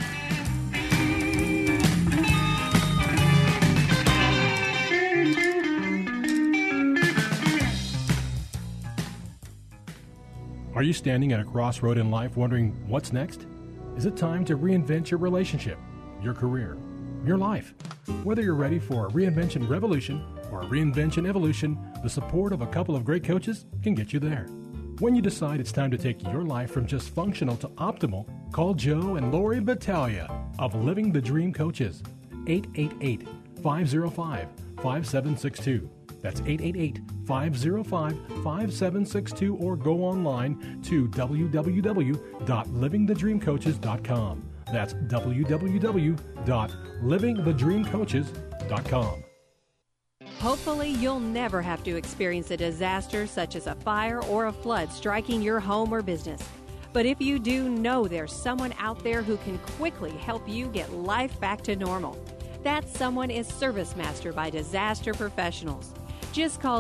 Are you standing at a crossroad in life wondering what's next? Is it time to reinvent your relationship, your career, your life? Whether you're ready for a reinvention revolution or a reinvention evolution, the support of a couple of great coaches can get you there. When you decide it's time to take your life from just functional to optimal, call Joe and Lori Battaglia of Living the Dream Coaches, 888-505-5762. That's 888-505-5762, or go online to www.livingthedreamcoaches.com. That's www.livingthedreamcoaches.com. Hopefully, you'll never have to experience a disaster such as a fire or a flood striking your home or business. But if you do, know there's someone out there who can quickly help you get life back to normal. That someone is ServiceMaster by Disaster Professionals. Just call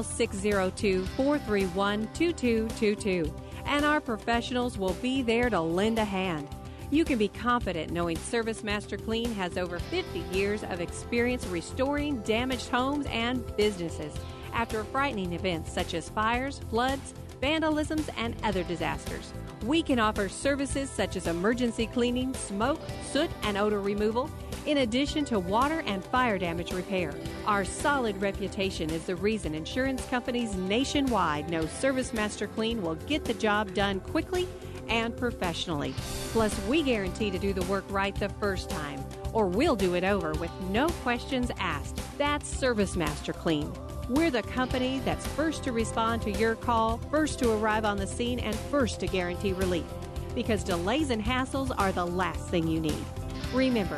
602-431-2222, and our professionals will be there to lend a hand. You can be confident knowing ServiceMaster Clean has over 50 years of experience restoring damaged homes and businesses after frightening events such as fires, floods, vandalisms, and other disasters. We can offer services such as emergency cleaning, smoke, soot, and odor removal, in addition to water and fire damage repair. Our solid reputation is the reason insurance companies nationwide know ServiceMaster Clean will get the job done quickly and professionally. Plus, we guarantee to do the work right the first time, or we'll do it over with no questions asked. That's ServiceMaster Clean. We're the company that's first to respond to your call, first to arrive on the scene, and first to guarantee relief. Because delays and hassles are the last thing you need. Remember,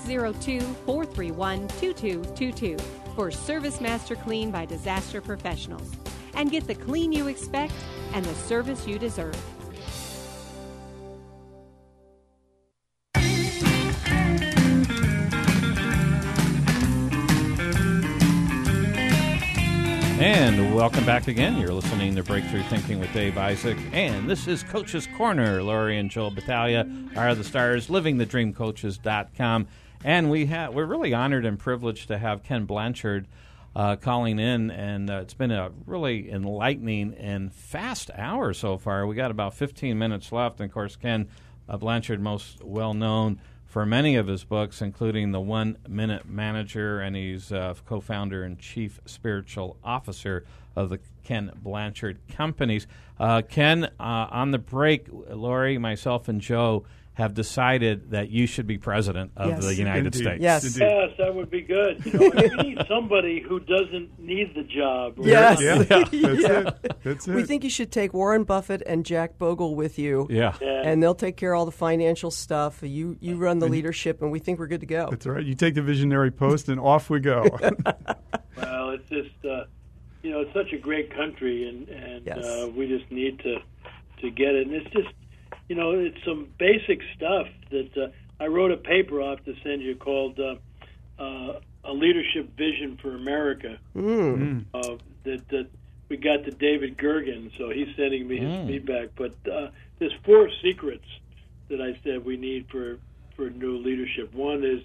602-431-2222 for ServiceMaster Clean by Disaster Professionals. And get the clean you expect and the service you deserve. And welcome back again. You're listening to Breakthrough Thinking with Dave Isaac. And this is Coach's Corner. Lori and Joel Battaglia are the stars, livingthedreamcoaches.com. And we're really honored and privileged to have Ken Blanchard calling in. And it's been a really enlightening and fast hour so far. We got about 15 minutes left. And, of course, Ken Blanchard, most well-known for many of his books, including The 1 Minute Manager, and he's co-founder and chief spiritual officer of the Ken Blanchard Companies. Ken, on the break, Lori, myself, and Joe have decided that you should be president of the United States. Yes. Yes, that would be good. We need somebody who doesn't need the job. Yes. Yeah, that's it. We think you should take Warren Buffett and Jack Bogle with you. Yeah. And they'll take care of all the financial stuff. You run the leadership, and we think we're good to go. That's right. You take the visionary post, and off we go. Well, it's just, it's such a great country, and Yes. we just need to get it. And it's just, it's some basic stuff that I wrote a paper off to send you called A Leadership Vision for America. That we got to David Gergen, so he's sending me his feedback. But there's 4 secrets that I said we need for new leadership. One is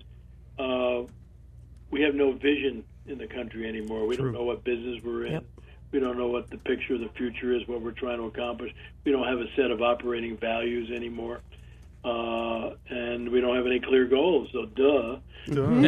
we have no vision in the country anymore. We don't know what business we're in. Yep. We don't know what the picture of the future is, what we're trying to accomplish. We don't have a set of operating values anymore. and we don't have any clear goals. So, duh. In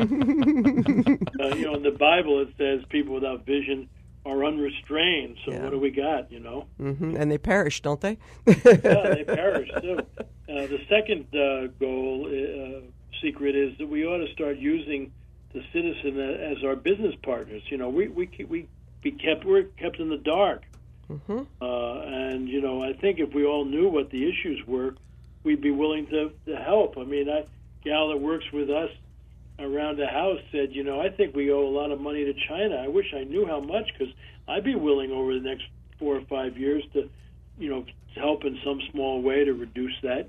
the Bible it says people without vision are unrestrained. So what do we got? And they perish, don't they? Yeah, they perish too. The second goal secret is that we ought to start using the citizen as our business partners. We're kept in the dark, and I think if we all knew what the issues were, we'd be willing to help. I mean, a gal that works with us around the house said, I think we owe a lot of money to China. I wish I knew how much, because I'd be willing over the next 4 or 5 years to, help in some small way to reduce that.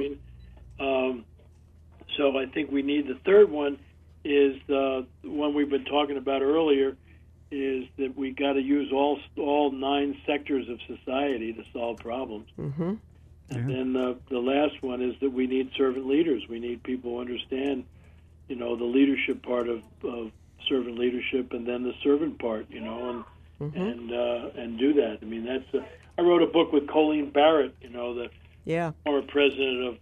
So I think we need the third one is the one we've been talking about earlier, is that we got to use all 9 sectors of society to solve problems. And then the last one is that we need servant leaders. We need people who understand, the leadership part of servant leadership, and then the servant part, and do that. I mean, I wrote a book with Colleen Barrett, the former president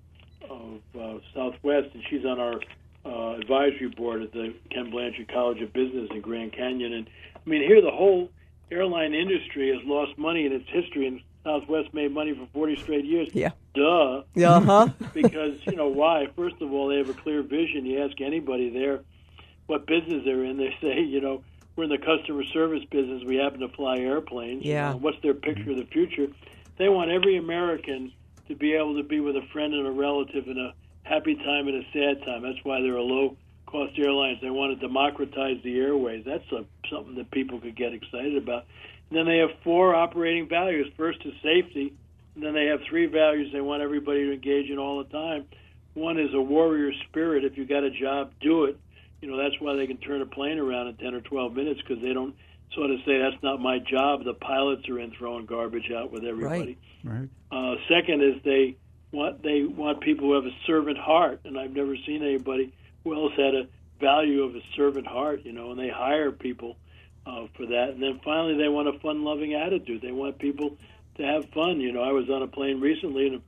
of Southwest, and she's on our advisory board at the Ken Blanchard College of Business in Grand Canyon. And I mean, here the whole airline industry has lost money in its history, and Southwest made money for 40 straight years. Yeah. Duh. Uh-huh. Because, why? First of all, they have a clear vision. You ask anybody there what business they're in, they say, we're in the customer service business. We happen to fly airplanes. Yeah. What's their picture of the future? They want every American to be able to be with a friend and a relative in a happy time and a sad time. That's why they're a low-cost airlines. They want to democratize the airways. That's something that people could get excited about. And then they have 4 operating values. First is safety, and then they have 3 values they want everybody to engage in all the time. One is a warrior spirit. If you got a job, do it. That's why they can turn a plane around in 10 or 12 minutes, because they don't sort of say, that's not my job. The pilots are in throwing garbage out with everybody. Right. Second is they want people who have a servant heart, and I've never seen anybody who else had a value of a servant heart, and they hire people for that. And then finally, they want a fun-loving attitude. They want people to have fun. I was on a plane recently, and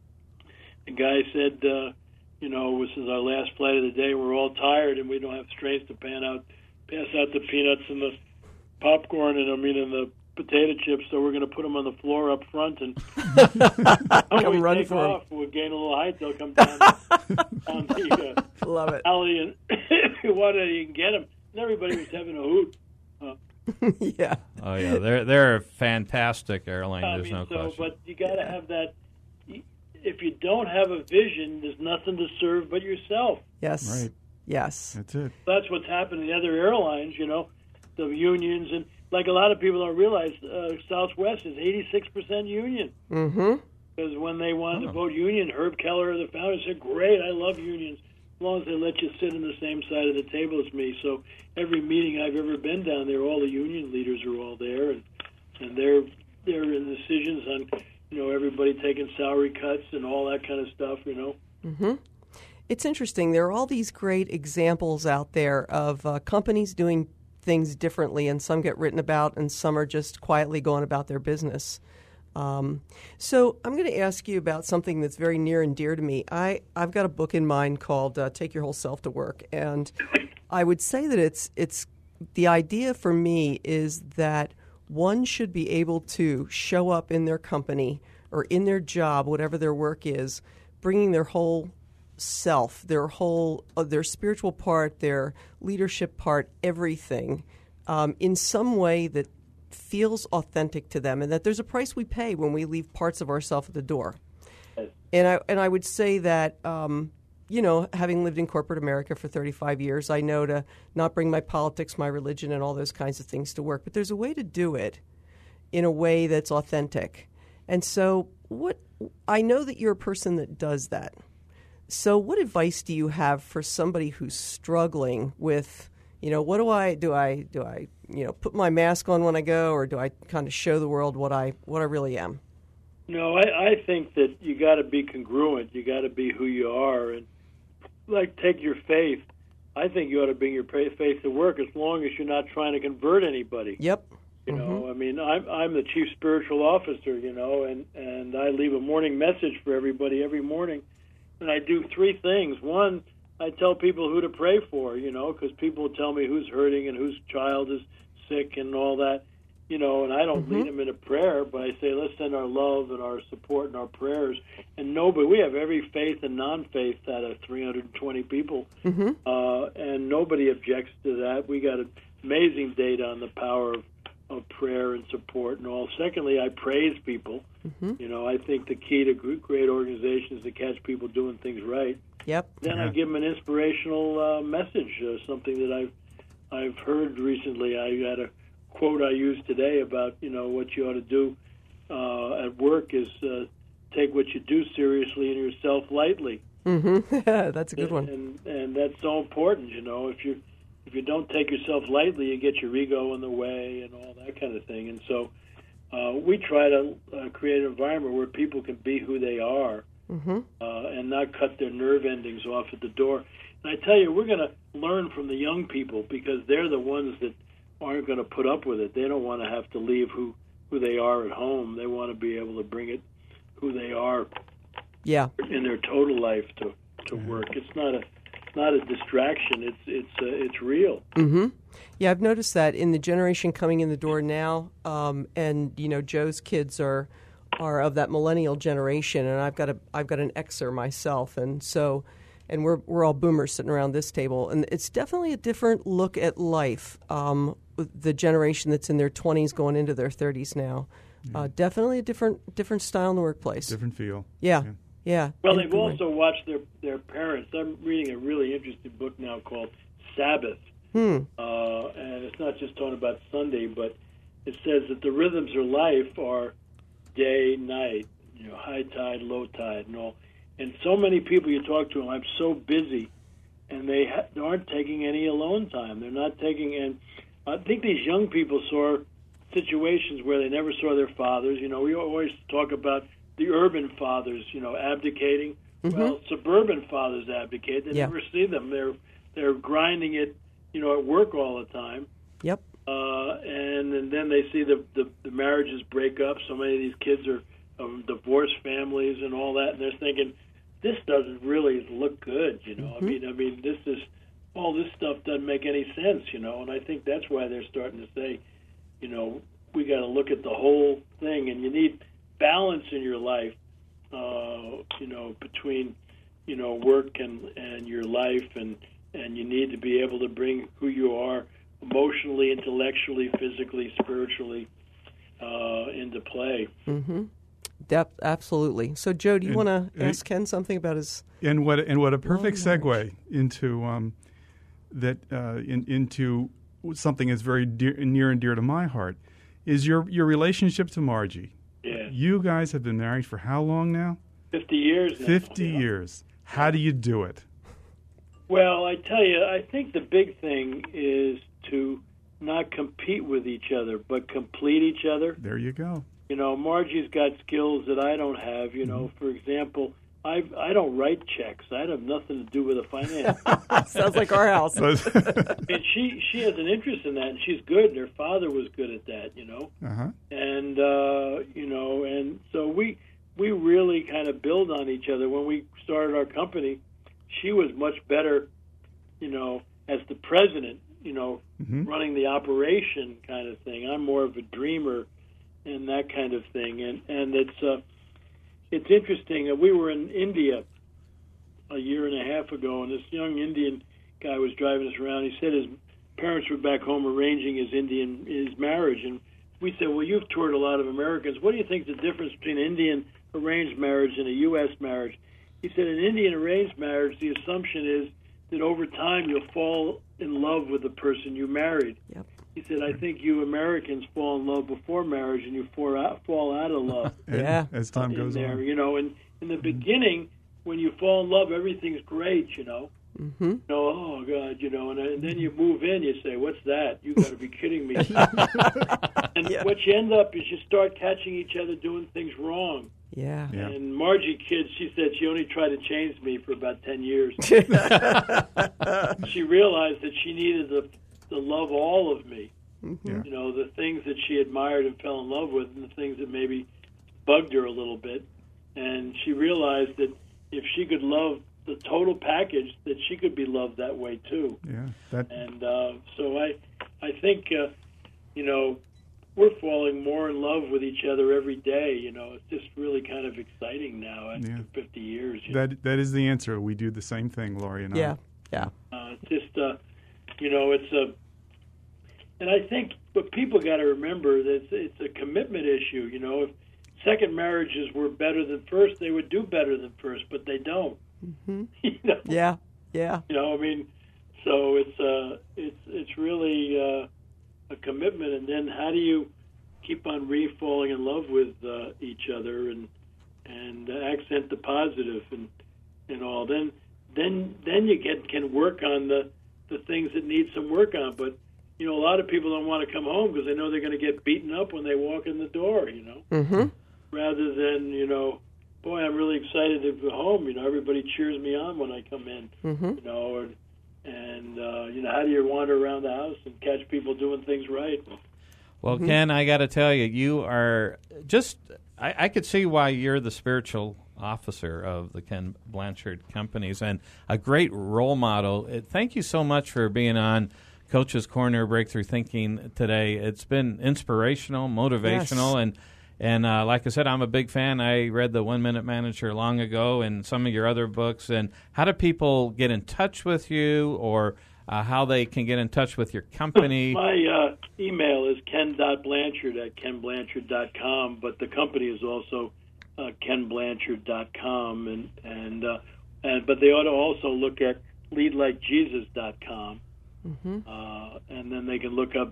a guy said, this is our last flight of the day. We're all tired, and we don't have strength to pass out the peanuts and the popcorn and the potato chips, so we're going to put them on the floor up front, and when we take off, we'll gain a little height. They'll come down on the Love it. alley, and you can get them. And everybody was having a hoot. Yeah. Oh yeah, they're a fantastic airline. There's no question. But you got to have that. If you don't have a vision, there's nothing to serve but yourself. Yes. Right. Yes. That's it. That's what's happened in the other airlines. The unions, and like a lot of people don't realize, Southwest is 86% union. Mm-hmm. Because when they wanted to vote union, Herb Keller, the founder, said, "Great, I love unions, as long as they let you sit on the same side of the table as me." So every meeting I've ever been down there, all the union leaders are all there, and they're in decisions on, everybody taking salary cuts and all that kind of stuff. Mm-hmm. It's interesting. There are all these great examples out there of companies doing things differently, and some get written about, and some are just quietly going about their business. So I'm going to ask you about something that's very near and dear to me. I've got a book in mind called Take Your Whole Self to Work, and I would say that it's the idea for me is that one should be able to show up in their company or in their job, whatever their work is, bringing their whole self, their spiritual part, their leadership part, everything, in some way that feels authentic to them, and that there's a price we pay when we leave parts of ourselves at the door. And I would say that, having lived in corporate America for 35 years, I know to not bring my politics, my religion, and all those kinds of things to work. But there's a way to do it in a way that's authentic. And so I know that you're a person that does that. So what advice do you have for somebody who's struggling with, what do I put my mask on when I go, or do I kind of show the world what I really am? No, I think that you got to be congruent. You got to be who you are, and take your faith. I think you ought to bring your faith to work, as long as you're not trying to convert anybody. Yep. You know, I mean, I'm the chief spiritual officer, you know, and I leave a morning message for everybody every morning. And I do three things. One, I tell people who to pray for, you know, because people tell me who's hurting and whose child is sick and all that, you know, and I don't lead them in a prayer, but I say, let's send our love and our support and our prayers. And we have every faith and non-faith out of 320 people, and nobody objects to that. We got amazing data on the power of prayer and support and all. Secondly, I praise people. You know, I think the key to great organizations is to catch people doing things right. Yep. Then I give them an inspirational message, something that I've heard recently. I had a quote I used today about, you know, what you ought to do at work is take what you do seriously and yourself lightly. That's a good one. And that's so important, you know. If you don't take yourself lightly, you get your ego in the way and all that kind of thing. And so we try to create an environment where people can be who they are and not cut their nerve endings off at the door. And I tell you, we're going to learn from the young people because they're the ones that aren't going to put up with it. They don't want to have to leave who they are at home. They want to be able to bring it who they are in their total life to work. It's not a distraction. It's real. Yeah, I've noticed that in the generation coming in the door now, and you know, Joe's kids are of that millennial generation, and I've got an Xer myself, and so. And we're all boomers sitting around this table, and it's definitely a different look at life. The generation that's in their 20s going into their 30s now, definitely a different style in the workplace. Different feel. Yeah. Well, they've also watched their parents. I'm reading a really interesting book now called Sabbath, and it's not just talking about Sunday, but it says that the rhythms of life are day, night, you know, high tide, low tide, and all. And so many people you talk to, I'm so busy, and they aren't taking any alone time. They're not taking, and I think these young people saw situations where they never saw their fathers. You know, we always talk about the urban fathers, you know, abdicating. Well, suburban fathers abdicate. They never see them. They're grinding it, you know, at work all the time. Yep. And then they see the marriages break up. So many of these kids are of divorced families and all that, and they're thinking, this doesn't really look good, you know. I mean, all this stuff doesn't make any sense, you know. And I think that's why they're starting to say, you know, we got to look at the whole thing, and you need balance in your life, you know, between, you know, work and your life, and you need to be able to bring who you are emotionally, intellectually, physically, spiritually into play. Absolutely. So, Joe, do you want to ask Ken something about his? And what a perfect segue into into something that's very near and dear to my heart is your relationship to Margie. Yeah. You guys have been married for how long now? 50 years now. 50 years. How do you do it? Well, I tell you, I think the big thing is to not compete with each other, but complete each other. There you go. You know, Margie's got skills that I don't have. You know, for example, I don't write checks. I have nothing to do with the finance. Sounds like our house. And she has an interest in that, and she's good. And her father was good at that. You know, and you know, and so we really kind of build on each other. When we started our company, she was much better, you know, as the president. You know, running the operation kind of thing. I'm more of a dreamer. And that kind of thing, and it's interesting. We were in India a year and a half ago, and this young Indian guy was driving us around. He said his parents were back home arranging his marriage, and we said, "Well, you've toured a lot of Americans. What do you think the difference between an Indian arranged marriage and a U.S. marriage?" He said, "An Indian arranged marriage, the assumption is that over time you'll fall in love with the person you married." Yep. He said, "I think you Americans fall in love before marriage, and you fall out of love." As time goes on, you know, and in the beginning, when you fall in love, everything's great, you know. You know, oh God, you know, and then you move in, you say, "What's that? You got to be kidding me!" And what you end up is you start catching each other doing things wrong. Yeah. And Margie, she said she only tried to change me for about 10 years. She realized that she needed to love all of me. Yeah. You know, the things that she admired and fell in love with, and the things that maybe bugged her a little bit. And she realized that if she could love the total package, that she could be loved that way too. Yeah. And so I think you know, we're falling more in love with each other every day. You know, it's just really kind of exciting now after 50 years. That is the answer. We do the same thing, Lori and I. Yeah. It's just you know, it's a, and I think what people got to remember that it's a commitment issue. You know, if second marriages were better than first, they would do better than first, but they don't. Mm-hmm. You know? Yeah. You know, I mean, so it's really a commitment, and then how do you keep on falling in love with each other and accent the positive and all? Then you can work on the things that need some work on. But you know, a lot of people don't want to come home because they know they're going to get beaten up when they walk in the door. You know, rather than, you know, boy, I'm really excited to go home. You know, everybody cheers me on when I come in. You know, and you know, how do you wander around the house and catch people doing things right? Well, Ken, I got to tell you, you are just, I could see why you're the spiritual officer of the Ken Blanchard Companies and a great role model. Thank you so much for being on Coach's Corner Breakthrough Thinking today. It's been inspirational, motivational, and like I said, I'm a big fan. I read The 1 Minute Manager long ago and some of your other books. And how do people get in touch with you, or how they can get in touch with your company? My email is ken.blanchard@kenblanchard.com, but the company is also kenblanchard.com, but they ought to also look at leadlikejesus.com, and then they can look up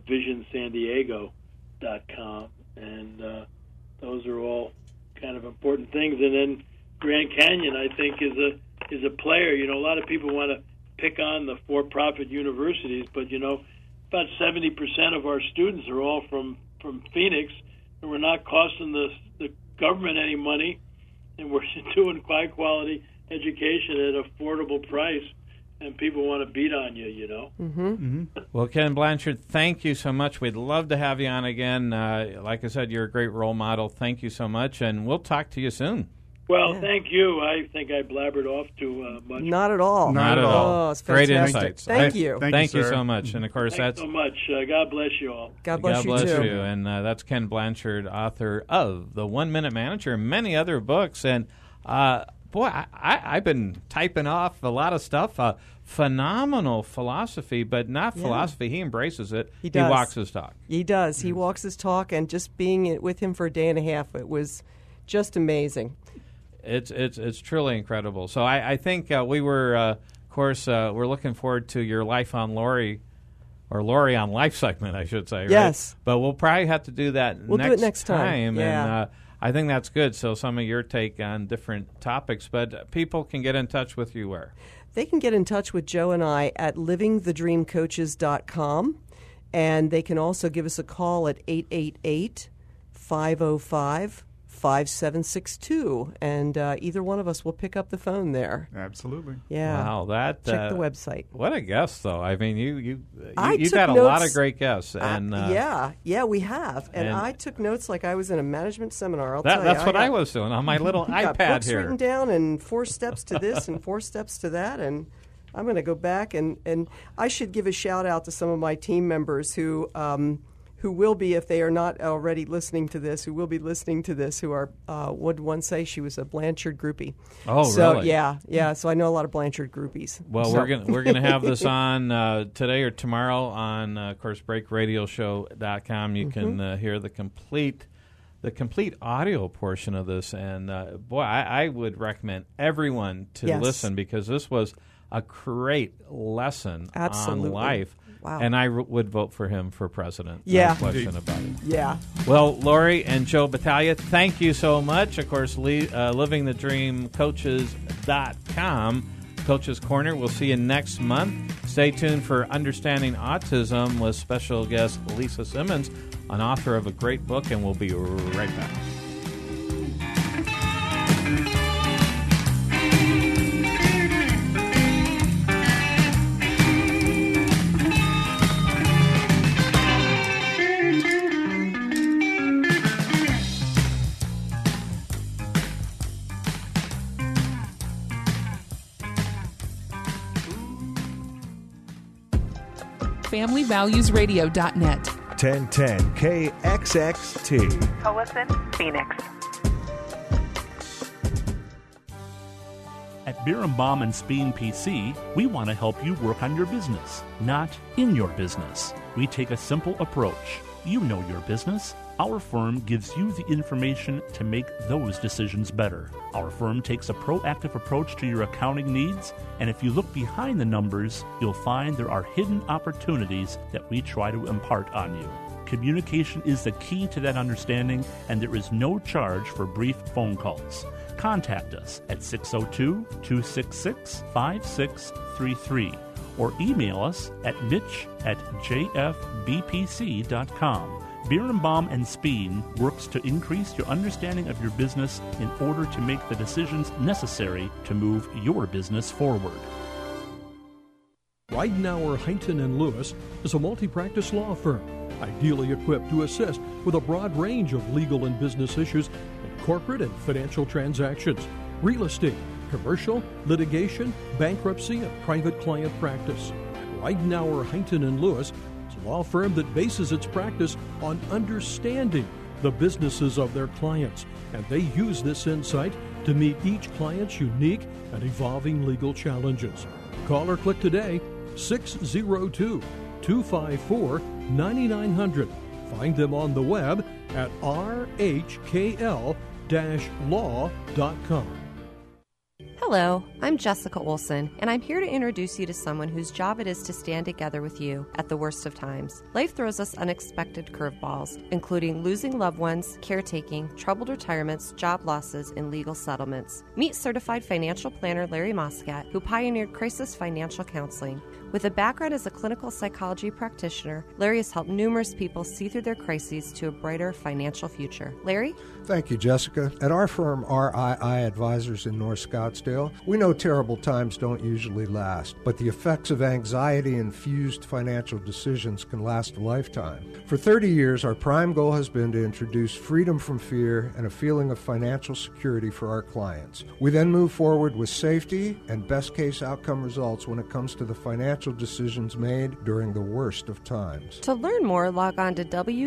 visionsandiego.com, and those are all kind of important things. And then Grand Canyon, I think, is a player. You know, a lot of people want to pick on the for-profit universities, but you know, about 70% of our students are all from Phoenix, and we're not costing the government any money, and we're doing high-quality education at an affordable price, and people want to beat on you, you know. Well, Ken Blanchard, thank you so much. We'd love to have you on again. Like I said, you're a great role model. Thank you so much, and we'll talk to you soon. Well, thank you. I think I blabbered off too much. Not at all. Not at all. Oh, it's great fantastic. insights. Thank you. Thank you so much. And, of course, Thanks so much. God bless you all. God bless you, too. And that's Ken Blanchard, author of The 1 Minute Manager and many other books. And, boy, I've been typing off a lot of stuff. Phenomenal philosophy, but not philosophy. He embraces it. He does. He walks his talk. He does. He walks his talk, and just being with him for a day and a half, it was just amazing. It's truly incredible. So I think we were, of course, we're looking forward to your Life on Lori, or Lori on Life segment, I should say. Yes. Right? But we'll probably have to do that do it next time. Yeah. And I think that's good. So some of your take on different topics. But people can get in touch with you where? They can get in touch with Joe and I at livingthedreamcoaches.com. And they can also give us a call at 888-505-5762, and either one of us will pick up the phone there. Absolutely. Yeah. Wow, that check the website. What a guest, though. I mean, you took got a notes. lot of great guests, and yeah, we have. And I took notes like I was in a management seminar. I'll tell you, that's what I was doing on my little got iPad books here. written down, and 4 steps to this and 4 steps to that, and I'm going to go back and I should give a shout out to some of my team members who will be, if they are not already listening to this, who will be listening to this, who are, would one say she was a Blanchard groupie. Oh, so, really? Yeah. So I know a lot of Blanchard groupies. Well, we're gonna have this on today or tomorrow on, of course, BreakRadioShow.com. You can hear the complete audio portion of this, and boy, I would recommend everyone to listen, because this was a great lesson on life. Wow. And I would vote for him for president. Yeah. No question about it. Yeah. Well, Lori and Joe Battaglia, thank you so much. Of course, livingthedreamcoaches.com. Coach's Corner. We'll see you next month. Stay tuned for Understanding Autism with special guest Lisa Simmons, an author of a great book, and we'll be right back. familyvaluesradio.net. 1010 KXXT. Collison, Phoenix. At Birnbaum and Speen PC, we want to help you work on your business, not in your business. We take a simple approach. You know your business. Our firm gives you the information to make those decisions better. Our firm takes a proactive approach to your accounting needs, and if you look behind the numbers, you'll find there are hidden opportunities that we try to impart on you. Communication is the key to that understanding, and there is no charge for brief phone calls. Contact us at 602-266-5633 or email us at mitch@jfbpc.com. Birnbaum and Speen works to increase your understanding of your business in order to make the decisions necessary to move your business forward. Ridenour, Huntington & Lewis is a multi-practice law firm, ideally equipped to assist with a broad range of legal and business issues in corporate and financial transactions, real estate, commercial, litigation, bankruptcy, and private client practice. Ridenour, Huntington & Lewis is a law firm that bases its practice on understanding the businesses of their clients, and they use this insight to meet each client's unique and evolving legal challenges. Call or click today, 602-254-9900. Find them on the web at rhkl-law.com. Hello, I'm Jessica Olson, and I'm here to introduce you to someone whose job it is to stand together with you at the worst of times. Life throws us unexpected curveballs, including losing loved ones, caretaking, troubled retirements, job losses, and legal settlements. Meet certified financial planner Larry Moscat, who pioneered crisis financial counseling. With a background as a clinical psychology practitioner, Larry has helped numerous people see through their crises to a brighter financial future. Larry? Thank you, Jessica. At our firm, RII Advisors in North Scottsdale, we know terrible times don't usually last, but the effects of anxiety-infused financial decisions can last a lifetime. For 30 years, our prime goal has been to introduce freedom from fear and a feeling of financial security for our clients. We then move forward with safety and best-case outcome results when it comes to the financial decisions made during the worst of times. To learn more, log on to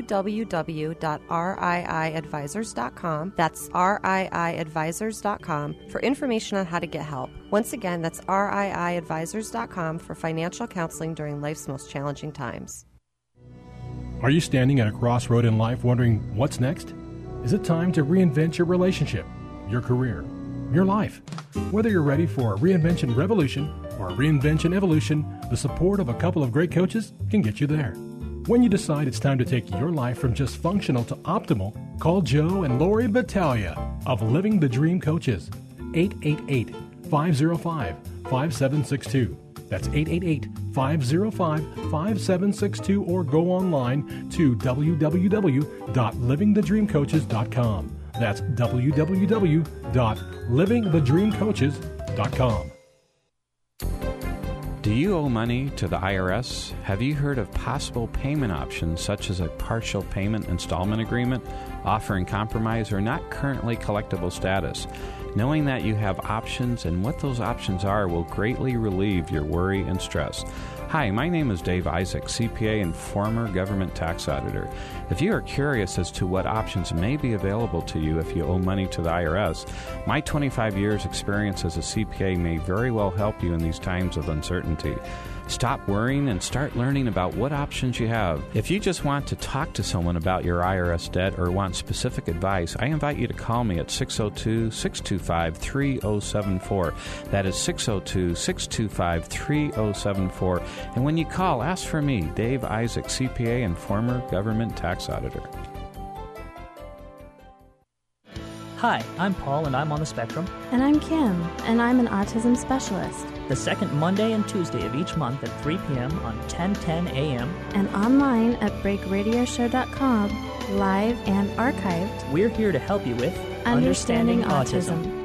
www.riiadvisors.com. That's riiadvisors.com for information on how to get help. Once again, that's riiadvisors.com for financial counseling during life's most challenging times. Are you standing at a crossroad in life wondering what's next? Is it time to reinvent your relationship, your career, your life? Whether you're ready for a reinvention revolution or a reinvention evolution, the support of a couple of great coaches can get you there. When you decide it's time to take your life from just functional to optimal, call Joe and Lori Battaglia of Living the Dream Coaches, 888-505-5762. That's 888-505-5762, or go online to www.livingthedreamcoaches.com. That's www.livingthedreamcoaches.com. Do you owe money to the IRS? Have you heard of possible payment options such as a partial payment installment agreement, offering compromise or not currently collectible status? Knowing that you have options and what those options are will greatly relieve your worry and stress. Hi, my name is Dave Isaac, CPA and former government tax auditor. If you are curious as to what options may be available to you if you owe money to the IRS, my 25 years experience as a CPA may very well help you in these times of uncertainty. Stop worrying and start learning about what options you have. If you just want to talk to someone about your IRS debt or want specific advice, I invite you to call me at 602-625-3074. That is 602-625-3074. And when you call, ask for me, Dave Isaac, CPA and former government tax auditor. Hi, I'm Paul, and I'm on the spectrum. And I'm Kim, and I'm an autism specialist. The second Monday and Tuesday of each month at 3 p.m. on 1010 a.m. And online at breakradioshow.com, live and archived. We're here to help you with Understanding Autism.